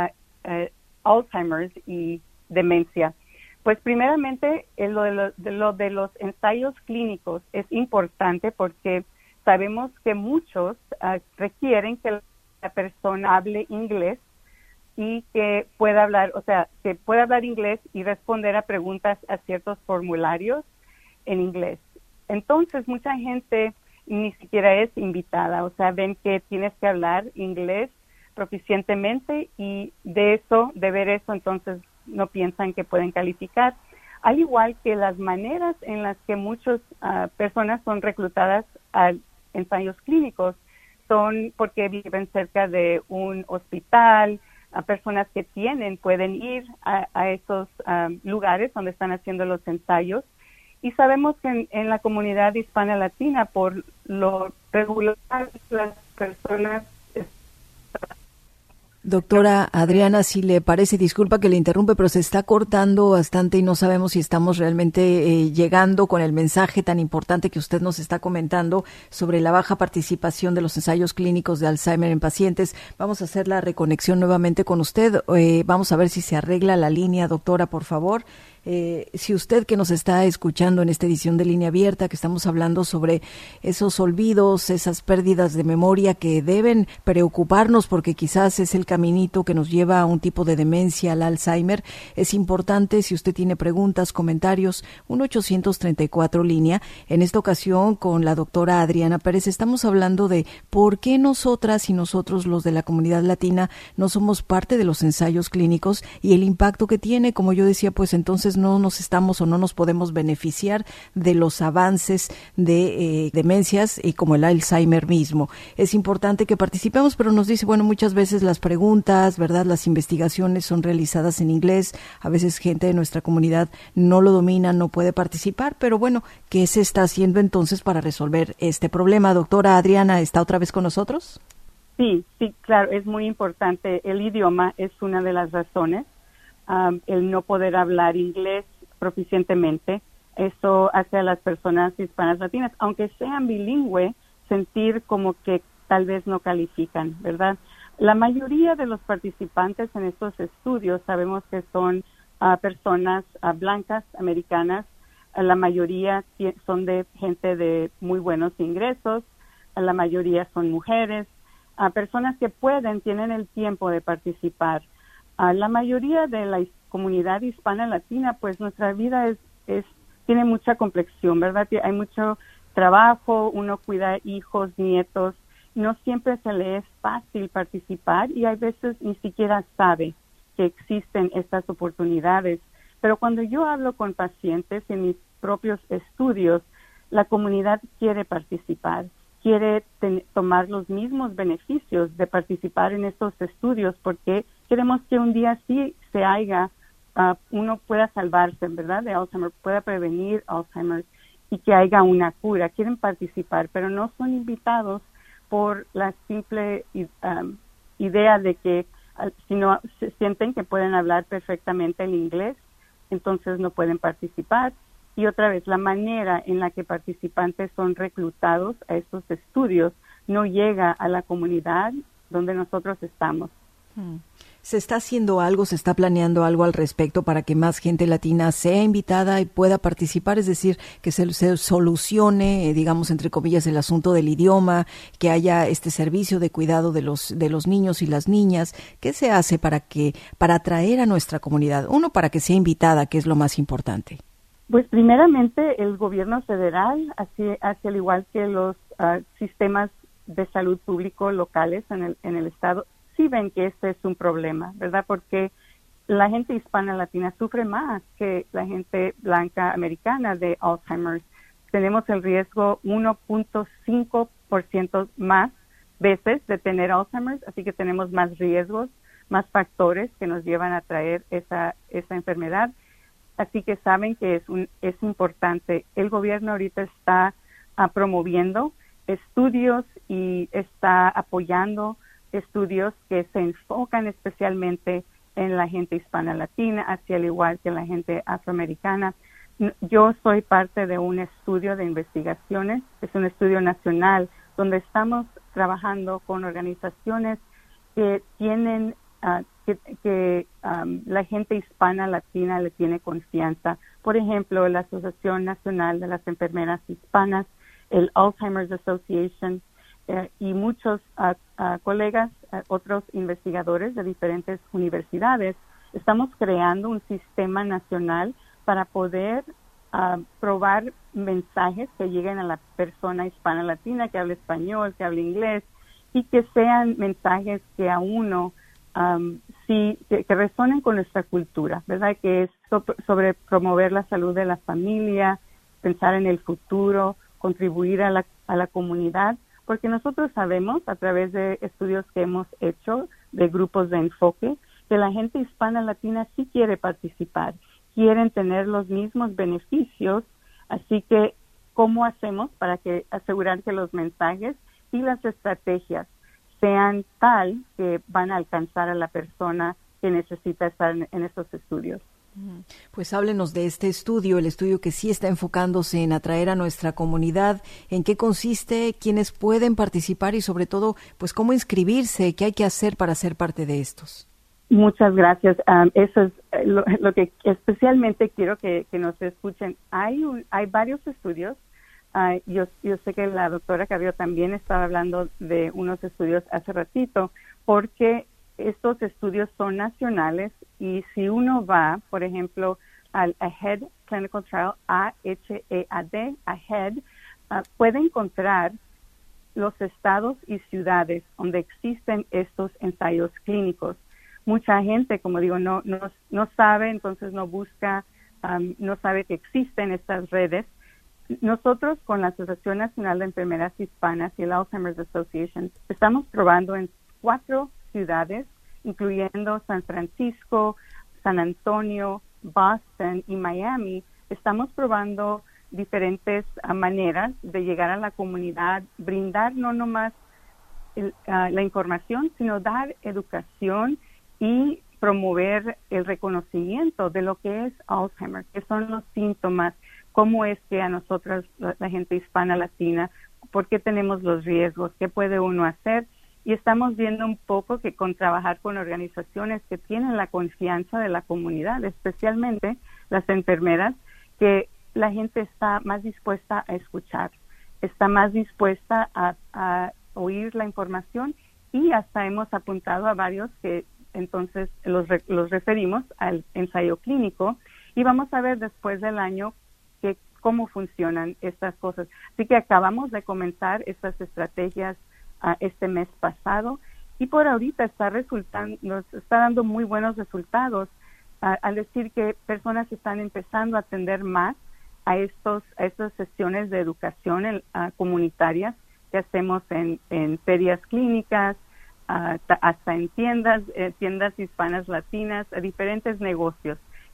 Alzheimer's y demencia. Pues primeramente lo de los ensayos clínicos es importante porque sabemos que muchos requieren que la persona hable inglés y que pueda hablar, inglés y responder a preguntas a ciertos formularios en inglés. Entonces, mucha gente ni siquiera es invitada, ven que tienes que hablar inglés proficientemente y de ver eso, entonces no piensan que pueden calificar. Al igual que las maneras en las que muchas personas son reclutadas a ensayos clínicos son porque viven cerca de un hospital, a personas que pueden ir a esos lugares donde están haciendo los ensayos. Y sabemos que en la comunidad hispana latina, por lo regular, las personas... Doctora Adriana, si le parece, disculpa que le interrumpe, pero se está cortando bastante y no sabemos si estamos realmente llegando con el mensaje tan importante que usted nos está comentando sobre la baja participación de los ensayos clínicos de Alzheimer en pacientes. Vamos a hacer la reconexión nuevamente con usted. Vamos a ver si se arregla la línea, doctora, por favor. Si usted que nos está escuchando en esta edición de Línea Abierta, que estamos hablando sobre esos olvidos, esas pérdidas de memoria que deben preocuparnos porque quizás es el caminito que nos lleva a un tipo de demencia, al Alzheimer, es importante, si usted tiene preguntas, comentarios, 1-834 línea. En esta ocasión con la doctora Adriana Pérez estamos hablando de por qué nosotras y nosotros, los de la comunidad latina, no somos parte de los ensayos clínicos y el impacto que tiene. Como yo decía, pues entonces no nos estamos o no nos podemos beneficiar de los avances de demencias y como el Alzheimer mismo. Es importante que participemos, pero nos dice, bueno, muchas veces las preguntas, ¿verdad? Las investigaciones son realizadas en inglés. A veces gente de nuestra comunidad no lo domina, no puede participar, pero bueno, ¿qué se está haciendo entonces para resolver este problema? Doctora Adriana, ¿está otra vez con nosotros? Sí, claro, es muy importante. El idioma es una de las razones. El no poder hablar inglés proficientemente, eso hace a las personas hispanas latinas, aunque sean bilingües, sentir como que tal vez no califican, ¿verdad? La mayoría de los participantes en estos estudios sabemos que son personas blancas, americanas, la mayoría son de gente de muy buenos ingresos, la mayoría son mujeres, personas que tienen el tiempo de participar. La mayoría de la comunidad hispana latina, pues nuestra vida tiene mucha complexión, ¿verdad? Hay mucho trabajo, uno cuida hijos, nietos, no siempre se le es fácil participar y hay veces ni siquiera sabe que existen estas oportunidades. Pero cuando yo hablo con pacientes en mis propios estudios, la comunidad quiere participar, quiere tomar los mismos beneficios de participar en estos estudios porque queremos que un día sí se haga uno pueda salvarse, ¿verdad?, de Alzheimer, pueda prevenir Alzheimer y que haya una cura. Quieren participar, pero no son invitados por la simple idea de que si no se sienten que pueden hablar perfectamente el inglés, entonces no pueden participar. Y otra vez, la manera en la que participantes son reclutados a estos estudios no llega a la comunidad donde nosotros estamos. ¿Se está haciendo algo, se está planeando algo al respecto para que más gente latina sea invitada y pueda participar? Es decir, que se solucione, digamos, entre comillas, el asunto del idioma, que haya este servicio de cuidado de los niños y las niñas. ¿Qué se hace para atraer a nuestra comunidad? Uno, para que sea invitada, que es lo más importante. Pues primeramente el gobierno federal, así al igual que los sistemas de salud público locales en el estado, sí ven que este es un problema, ¿verdad? Porque la gente hispana latina sufre más que la gente blanca americana de Alzheimer. Tenemos el riesgo 1.5% más veces de tener Alzheimer, así que tenemos más riesgos, más factores que nos llevan a traer esa enfermedad. Así que saben que es importante. El gobierno ahorita está promoviendo estudios y está apoyando estudios que se enfocan especialmente en la gente hispana latina, así al igual que la gente afroamericana. Yo soy parte de un estudio de investigaciones, es un estudio nacional donde estamos trabajando con organizaciones que tienen la gente hispana latina le tiene confianza. Por ejemplo, la Asociación Nacional de las Enfermeras Hispanas, el Alzheimer's Association, y muchos colegas, otros investigadores de diferentes universidades, estamos creando un sistema nacional para poder probar mensajes que lleguen a la persona hispana latina, que hable español, que hable inglés, y que sean mensajes que a uno que resonen con nuestra cultura, ¿verdad? Que es sobre promover la salud de la familia, pensar en el futuro, contribuir a la comunidad, porque nosotros sabemos a través de estudios que hemos hecho de grupos de enfoque que la gente hispana latina sí quiere participar, quieren tener los mismos beneficios, así que ¿cómo hacemos para asegurar que los mensajes y las estrategias sean tal que van a alcanzar a la persona que necesita estar en estos estudios? Pues háblenos de este estudio, el estudio que sí está enfocándose en atraer a nuestra comunidad, en qué consiste, quiénes pueden participar y sobre todo, pues cómo inscribirse, qué hay que hacer para ser parte de estos. Muchas gracias. Eso es lo que especialmente quiero que nos escuchen. Hay varios estudios. Yo sé que la doctora Cabello también estaba hablando de unos estudios hace ratito, porque estos estudios son nacionales y si uno va, por ejemplo, al AHEAD Clinical Trial, AHEAD, AHEAD, puede encontrar los estados y ciudades donde existen estos ensayos clínicos. Mucha gente, como digo, no sabe, entonces no busca, no sabe que existen estas redes. Nosotros con la Asociación Nacional de Enfermeras Hispanas y el Alzheimer's Association estamos probando en 4 ciudades, incluyendo San Francisco, San Antonio, Boston y Miami. Estamos probando diferentes maneras de llegar a la comunidad, brindar no nomás la información, sino dar educación y promover el reconocimiento de lo que es Alzheimer, qué son los síntomas, cómo es que a nosotros, la gente hispana latina, por qué tenemos los riesgos, qué puede uno hacer. Y estamos viendo un poco que con trabajar con organizaciones que tienen la confianza de la comunidad, especialmente las enfermeras, que la gente está más dispuesta a escuchar, está más dispuesta a oír la información y hasta hemos apuntado a varios que entonces los referimos al ensayo clínico y vamos a ver después del año cómo funcionan estas cosas. Así que acabamos de comenzar estas estrategias este mes pasado y por ahorita nos está dando muy buenos resultados al decir que personas están empezando a atender más a estas sesiones de educación comunitarias que hacemos en ferias clínicas, hasta en tiendas hispanas latinas, diferentes negocios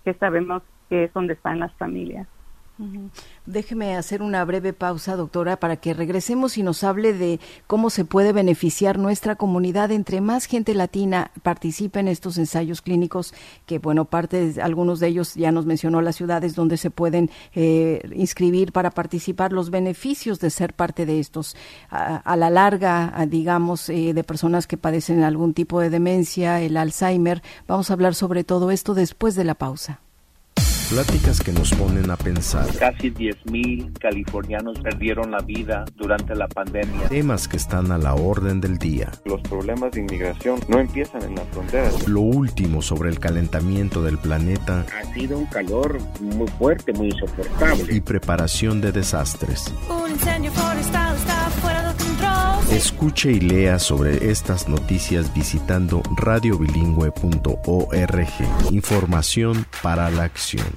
que sabemos que es donde están las familias. Déjeme hacer una breve pausa, doctora, para que regresemos y nos hable de cómo se puede beneficiar nuestra comunidad. Entre más gente latina participe en estos ensayos clínicos, que bueno, algunos de ellos ya nos mencionó las ciudades donde se pueden inscribir para participar, los beneficios de ser parte de estos, a la larga, digamos, de personas que padecen algún tipo de demencia, el Alzheimer. Vamos a hablar sobre todo esto después de la pausa. Pláticas que nos ponen a pensar. Casi 10,000 californianos perdieron la vida durante la pandemia. Temas que están a la orden del día. Los problemas de inmigración no empiezan en las fronteras. Lo último sobre el calentamiento del planeta. Ha sido un calor muy fuerte, muy insoportable. Y preparación de desastres. Un incendio forestal está fuera de control. Escuche y lea sobre estas noticias visitando radiobilingüe.org. Información para la acción.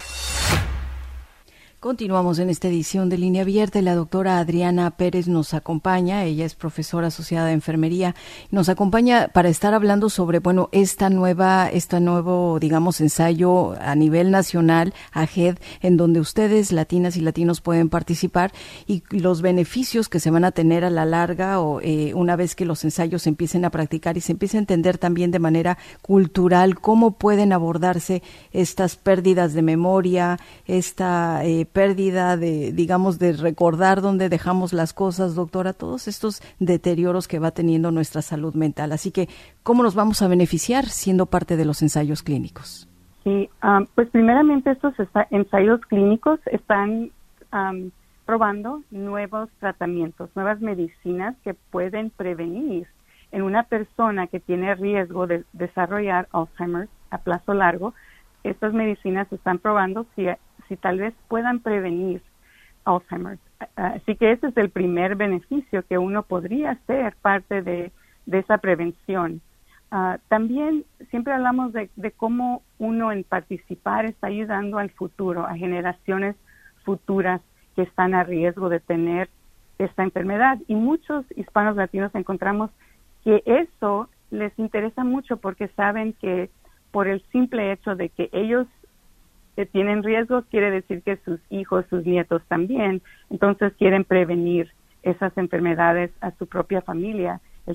Continuamos en esta edición de Línea Abierta y la doctora Adriana Pérez nos acompaña. Ella es profesora asociada de enfermería. Nos acompaña para estar hablando sobre, bueno, este nuevo, digamos, ensayo a nivel nacional, AHED, en donde ustedes, latinas y latinos, pueden participar y los beneficios que se van a tener a la larga o una vez que los ensayos se empiecen a practicar y se empiece a entender también de manera cultural cómo pueden abordarse estas pérdidas de memoria, esta pérdida de, digamos, de recordar dónde dejamos las cosas, doctora, todos estos deterioros que va teniendo nuestra salud mental. Así que, ¿cómo nos vamos a beneficiar siendo parte de los ensayos clínicos? Sí, pues primeramente estos ensayos clínicos están probando nuevos tratamientos, nuevas medicinas que pueden prevenir en una persona que tiene riesgo de desarrollar Alzheimer a plazo largo. Estas medicinas se están probando si tal vez puedan prevenir Alzheimer. Así que ese es el primer beneficio, que uno podría ser parte de esa prevención. También siempre hablamos de cómo uno en participar está ayudando al futuro, a generaciones futuras que están a riesgo de tener esta enfermedad. Y muchos hispanos latinos encontramos que eso les interesa mucho porque saben que por el simple hecho de que ellos tienen riesgo, quiere decir que sus hijos, sus nietos también. Entonces quieren prevenir esas enfermedades a su propia familia. El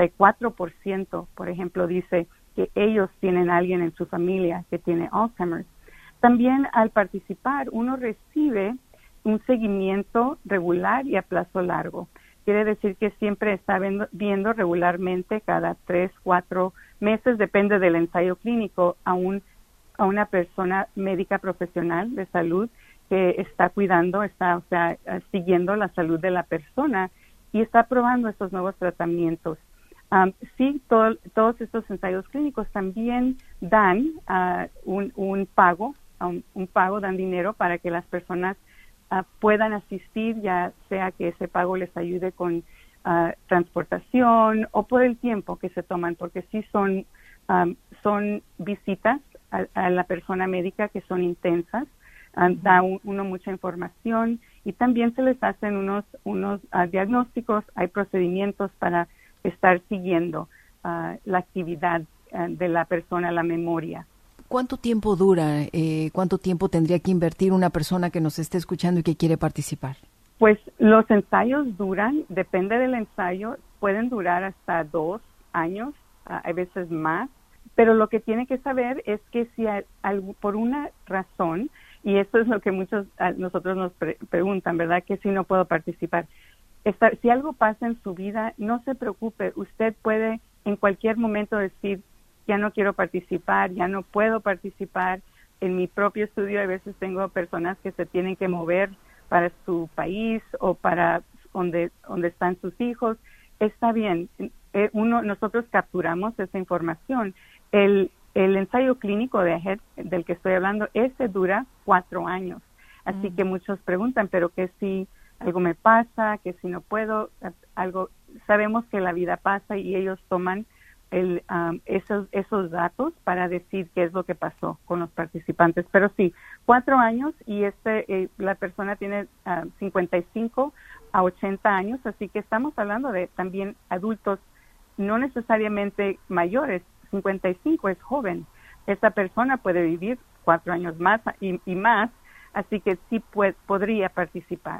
74%, por ejemplo, dice que ellos tienen a alguien en su familia que tiene Alzheimer. También al participar, uno recibe un seguimiento regular y a plazo largo. Quiere decir que siempre está viendo regularmente cada 3, 4 meses, depende del ensayo clínico, a una persona médica profesional de salud que está cuidando, siguiendo la salud de la persona y está probando estos nuevos tratamientos. Sí, todos estos ensayos clínicos también dan un pago, dan dinero para que las personas puedan asistir, ya sea que ese pago les ayude con transportación o por el tiempo que se toman, porque sí son visitas a la persona médica que son intensas, da uno mucha información y también se les hacen unos diagnósticos, hay procedimientos para estar siguiendo la actividad de la persona, la memoria. ¿Cuánto tiempo dura? ¿Cuánto tiempo tendría que invertir una persona que nos esté escuchando y que quiere participar? Pues los ensayos duran, depende del ensayo, pueden durar hasta 2 años, hay veces más. Pero lo que tiene que saber es que si por una razón, y eso es lo que nosotros nos preguntan, ¿verdad? Que si no puedo participar. Si algo pasa en su vida, no se preocupe. Usted puede en cualquier momento decir, ya no quiero participar, ya no puedo participar. En mi propio estudio a veces tengo personas que se tienen que mover para su país o para donde están sus hijos. Está bien. Nosotros capturamos esa información. El ensayo clínico de AHED, del que estoy hablando, ese dura 4 años. Así que muchos preguntan, pero que si algo me pasa, que si no puedo, sabemos que la vida pasa y ellos toman esos datos para decir qué es lo que pasó con los participantes. Pero sí, 4 años y la persona tiene 55 a 80 años, así que estamos hablando de también adultos, no necesariamente mayores. 55 es joven. Esta persona puede vivir 4 años más y más, así que sí podría participar.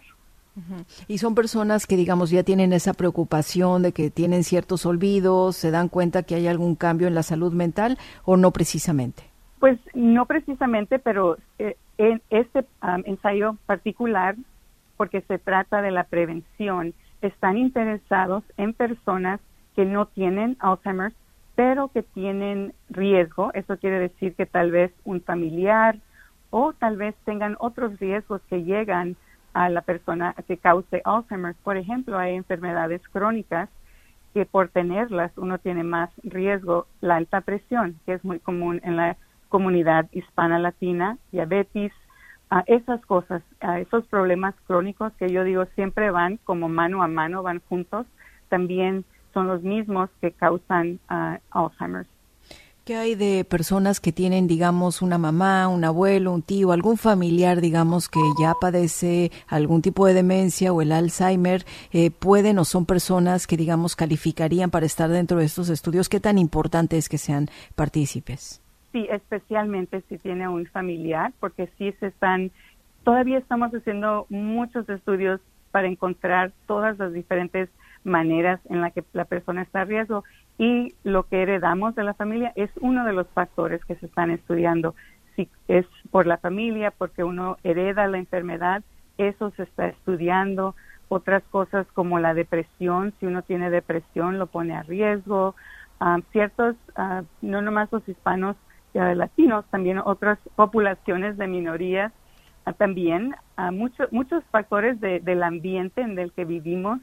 Y son personas que, digamos, ya tienen esa preocupación de que tienen ciertos olvidos, ¿se dan cuenta que hay algún cambio en la salud mental o no precisamente? Pues no precisamente, pero en este ensayo particular, porque se trata de la prevención, están interesados en personas que no tienen Alzheimer, pero que tienen riesgo. Eso quiere decir que tal vez un familiar o tal vez tengan otros riesgos que llegan a la persona que cause Alzheimer. Por ejemplo, hay enfermedades crónicas que por tenerlas uno tiene más riesgo. La alta presión, que es muy común en la comunidad hispana latina, diabetes, esas cosas, esos problemas crónicos que yo digo siempre van como mano a mano, van juntos, también son los mismos que causan Alzheimer. ¿Qué hay de personas que tienen, digamos, una mamá, un abuelo, un tío, algún familiar, digamos, que ya padece algún tipo de demencia o el Alzheimer? ¿Pueden o son personas que, digamos, calificarían para estar dentro de estos estudios? ¿Qué tan importante es que sean partícipes? Sí, especialmente si tiene un familiar, porque sí todavía estamos haciendo muchos estudios para encontrar todas las diferentes maneras en las que la persona está a riesgo, y lo que heredamos de la familia es uno de los factores que se están estudiando. Si es por la familia, porque uno hereda la enfermedad, eso se está estudiando. Otras cosas como la depresión, si uno tiene depresión lo pone a riesgo. Ciertos, no nomás los hispanos, latinos, también otras poblaciones de minorías, también muchos factores del ambiente en el que vivimos,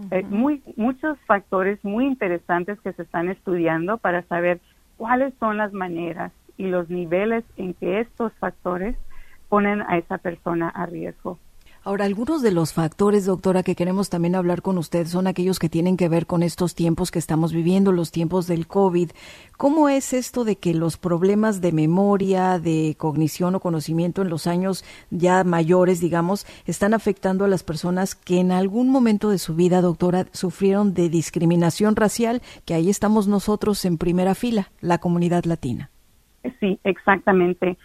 muchos factores muy interesantes que se están estudiando para saber cuáles son las maneras y los niveles en que estos factores ponen a esa persona a riesgo. Ahora, algunos de los factores, doctora, que queremos también hablar con usted son aquellos que tienen que ver con estos tiempos que estamos viviendo, los tiempos del COVID. ¿Cómo es esto de que los problemas de memoria, de cognición o conocimiento en los años ya mayores, digamos, están afectando a las personas que en algún momento de su vida, doctora, sufrieron de discriminación racial, que ahí estamos nosotros en primera fila, la comunidad latina? Sí, exactamente.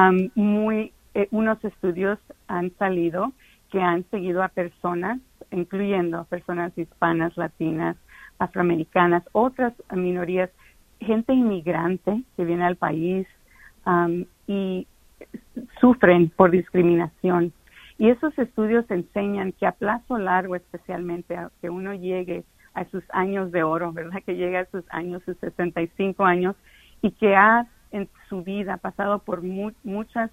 Unos estudios han salido que han seguido a personas, incluyendo personas hispanas, latinas, afroamericanas, otras minorías, gente inmigrante que viene al país y sufren por discriminación. Y esos estudios enseñan que a plazo largo, especialmente, a que uno llegue a sus años de oro, ¿verdad? Que llegue a sus años, sus 65 años, y que ha en su vida pasado por muchas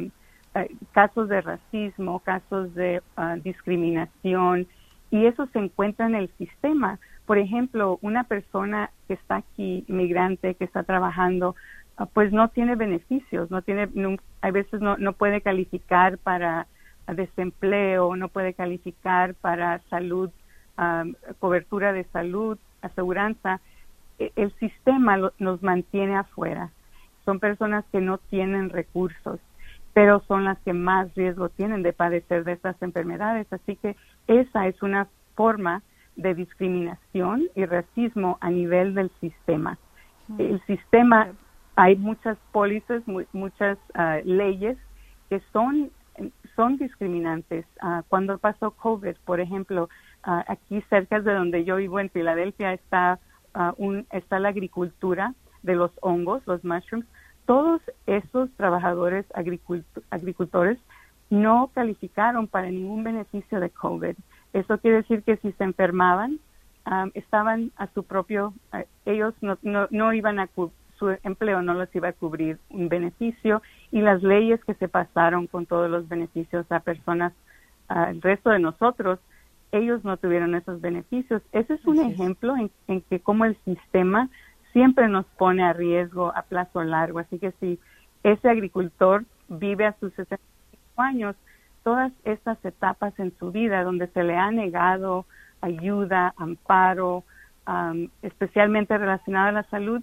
casos de racismo, casos de discriminación, y eso se encuentra en el sistema. Por ejemplo, una persona que está aquí, inmigrante, que está trabajando, pues no tiene beneficios, a veces no puede calificar para desempleo, no puede calificar para salud, cobertura de salud, aseguranza. El sistema nos mantiene afuera. Son personas que no tienen recursos, pero son las que más riesgo tienen de padecer de estas enfermedades. Así que esa es una forma de discriminación y racismo a nivel del sistema. El sistema, hay muchas pólizas, muchas leyes que son discriminantes. Cuando pasó COVID, por ejemplo, aquí cerca de donde yo vivo en Filadelfia está la agricultura de los hongos, los mushrooms. Todos esos trabajadores agricultores no calificaron para ningún beneficio de COVID. Eso quiere decir que si se enfermaban, estaban a su propio, ellos no iban a su empleo no los iba a cubrir un beneficio, y las leyes que se pasaron con todos los beneficios a personas, el resto de nosotros, ellos no tuvieron esos beneficios. Ese es un ejemplo en que cómo el sistema siempre nos pone a riesgo a plazo largo. Así que si ese agricultor vive a sus 65 años, todas estas etapas en su vida donde se le ha negado ayuda, amparo, especialmente relacionada a la salud,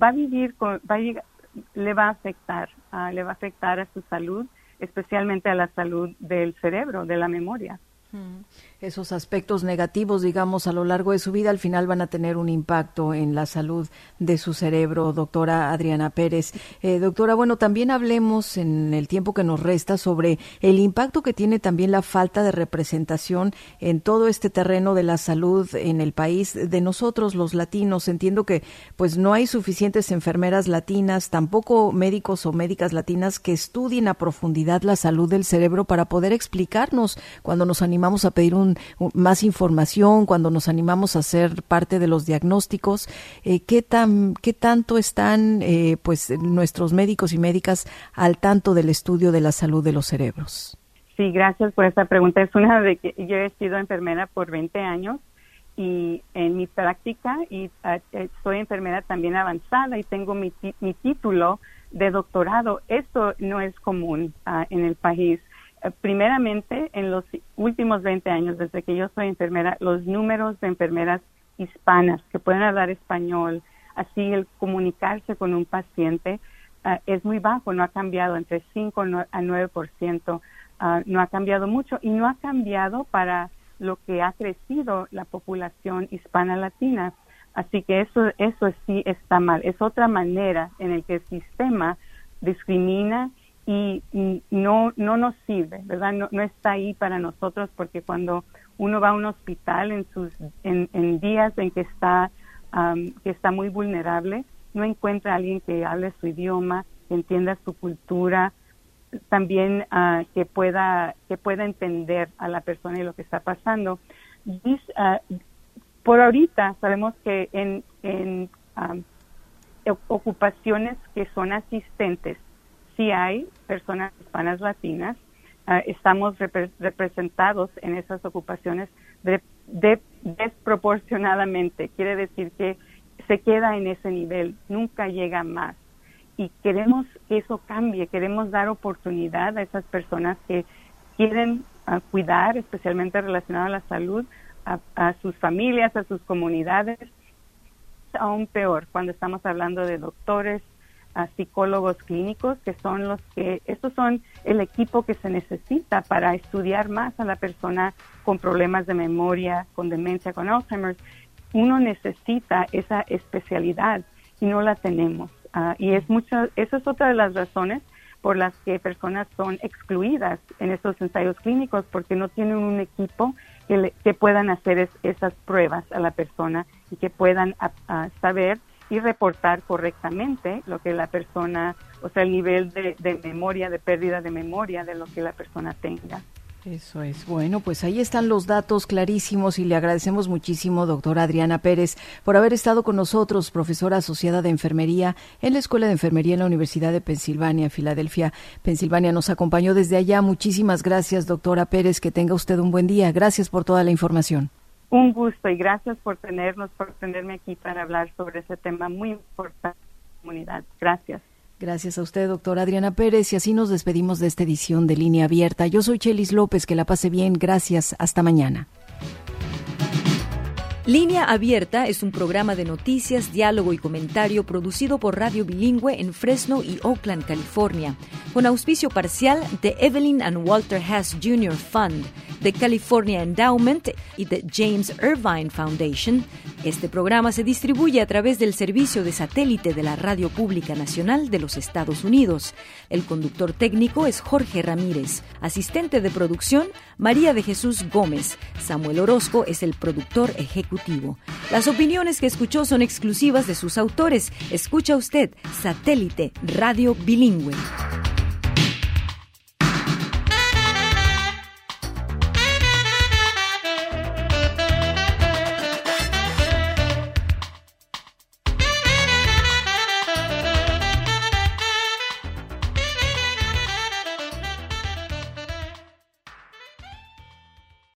le va a afectar a su salud, especialmente a la salud del cerebro, de la memoria. Esos aspectos negativos, digamos, a lo largo de su vida, al final van a tener un impacto en la salud de su cerebro, doctora Adriana Pérez. Doctora, bueno, también hablemos en el tiempo que nos resta sobre el impacto que tiene también la falta de representación en todo este terreno de la salud en el país de nosotros, los latinos. Entiendo que pues no hay suficientes enfermeras latinas, tampoco médicos o médicas latinas que estudien a profundidad la salud del cerebro para poder explicarnos cuando nos animamos a pedir más información, cuando nos animamos a ser parte de los diagnósticos. ¿Qué tanto están pues nuestros médicos y médicas al tanto del estudio de la salud de los cerebros? Sí, gracias por esta pregunta. Es una de que yo he sido enfermera por 20 años y en mi práctica soy enfermera también avanzada y tengo mi título de doctorado. Esto no es común en el país. Primeramente, en los últimos 20 años, desde que yo soy enfermera, los números de enfermeras hispanas que pueden hablar español, así el comunicarse con un paciente, es muy bajo, no ha cambiado, entre 5 a 9%, no ha cambiado mucho y no ha cambiado para lo que ha crecido la población hispana latina. Así que eso sí está mal. Es otra manera en la que el sistema discrimina y no nos sirve, ¿verdad? No está ahí para nosotros, porque cuando uno va a un hospital en días en que está muy vulnerable, no encuentra a alguien que hable su idioma, que entienda su cultura, también que pueda entender a la persona y lo que está pasando. Por ahorita sabemos que en ocupaciones que son asistentes, sí hay personas hispanas latinas, estamos representados en esas ocupaciones desproporcionadamente. Quiere decir que se queda en ese nivel, nunca llega más. Y queremos que eso cambie, queremos dar oportunidad a esas personas que quieren cuidar, especialmente relacionado a la salud, a sus familias, a sus comunidades. Aún peor cuando estamos hablando de doctores, a psicólogos clínicos, estos son el equipo que se necesita para estudiar más a la persona con problemas de memoria, con demencia, con Alzheimer. Uno necesita esa especialidad y no la tenemos. Y esa es otra de las razones por las que personas son excluidas en estos ensayos clínicos, porque no tienen un equipo que puedan hacer esas pruebas a la persona y que puedan saber y reportar correctamente lo que la persona, o sea, el nivel de memoria, de pérdida de memoria de lo que la persona tenga. Eso es. Bueno, pues ahí están los datos clarísimos y le agradecemos muchísimo, doctora Adriana Pérez, por haber estado con nosotros, profesora asociada de enfermería en la Escuela de Enfermería en la Universidad de Pensilvania, Filadelfia, Pensilvania. Nos acompañó desde allá. Muchísimas gracias, doctora Pérez. Que tenga usted un buen día. Gracias por toda la información. Un gusto y gracias por tenerme aquí para hablar sobre ese tema muy importante en la comunidad. Gracias. Gracias a usted, doctora Adriana Pérez, y así nos despedimos de esta edición de Línea Abierta. Yo soy Chelis López, que la pase bien. Gracias. Hasta mañana. Línea Abierta es un programa de noticias, diálogo y comentario producido por Radio Bilingüe en Fresno y Oakland, California, con auspicio parcial de Evelyn and Walter Haas Jr. Fund, de California Endowment y de James Irvine Foundation. Este programa se distribuye a través del servicio de satélite de la Radio Pública Nacional de los Estados Unidos. El conductor técnico es Jorge Ramírez. Asistente de producción, María de Jesús Gómez. Samuel Orozco es el productor ejecutivo. Las opiniones que escuchó son exclusivas de sus autores. Escucha usted Satélite Radio Bilingüe.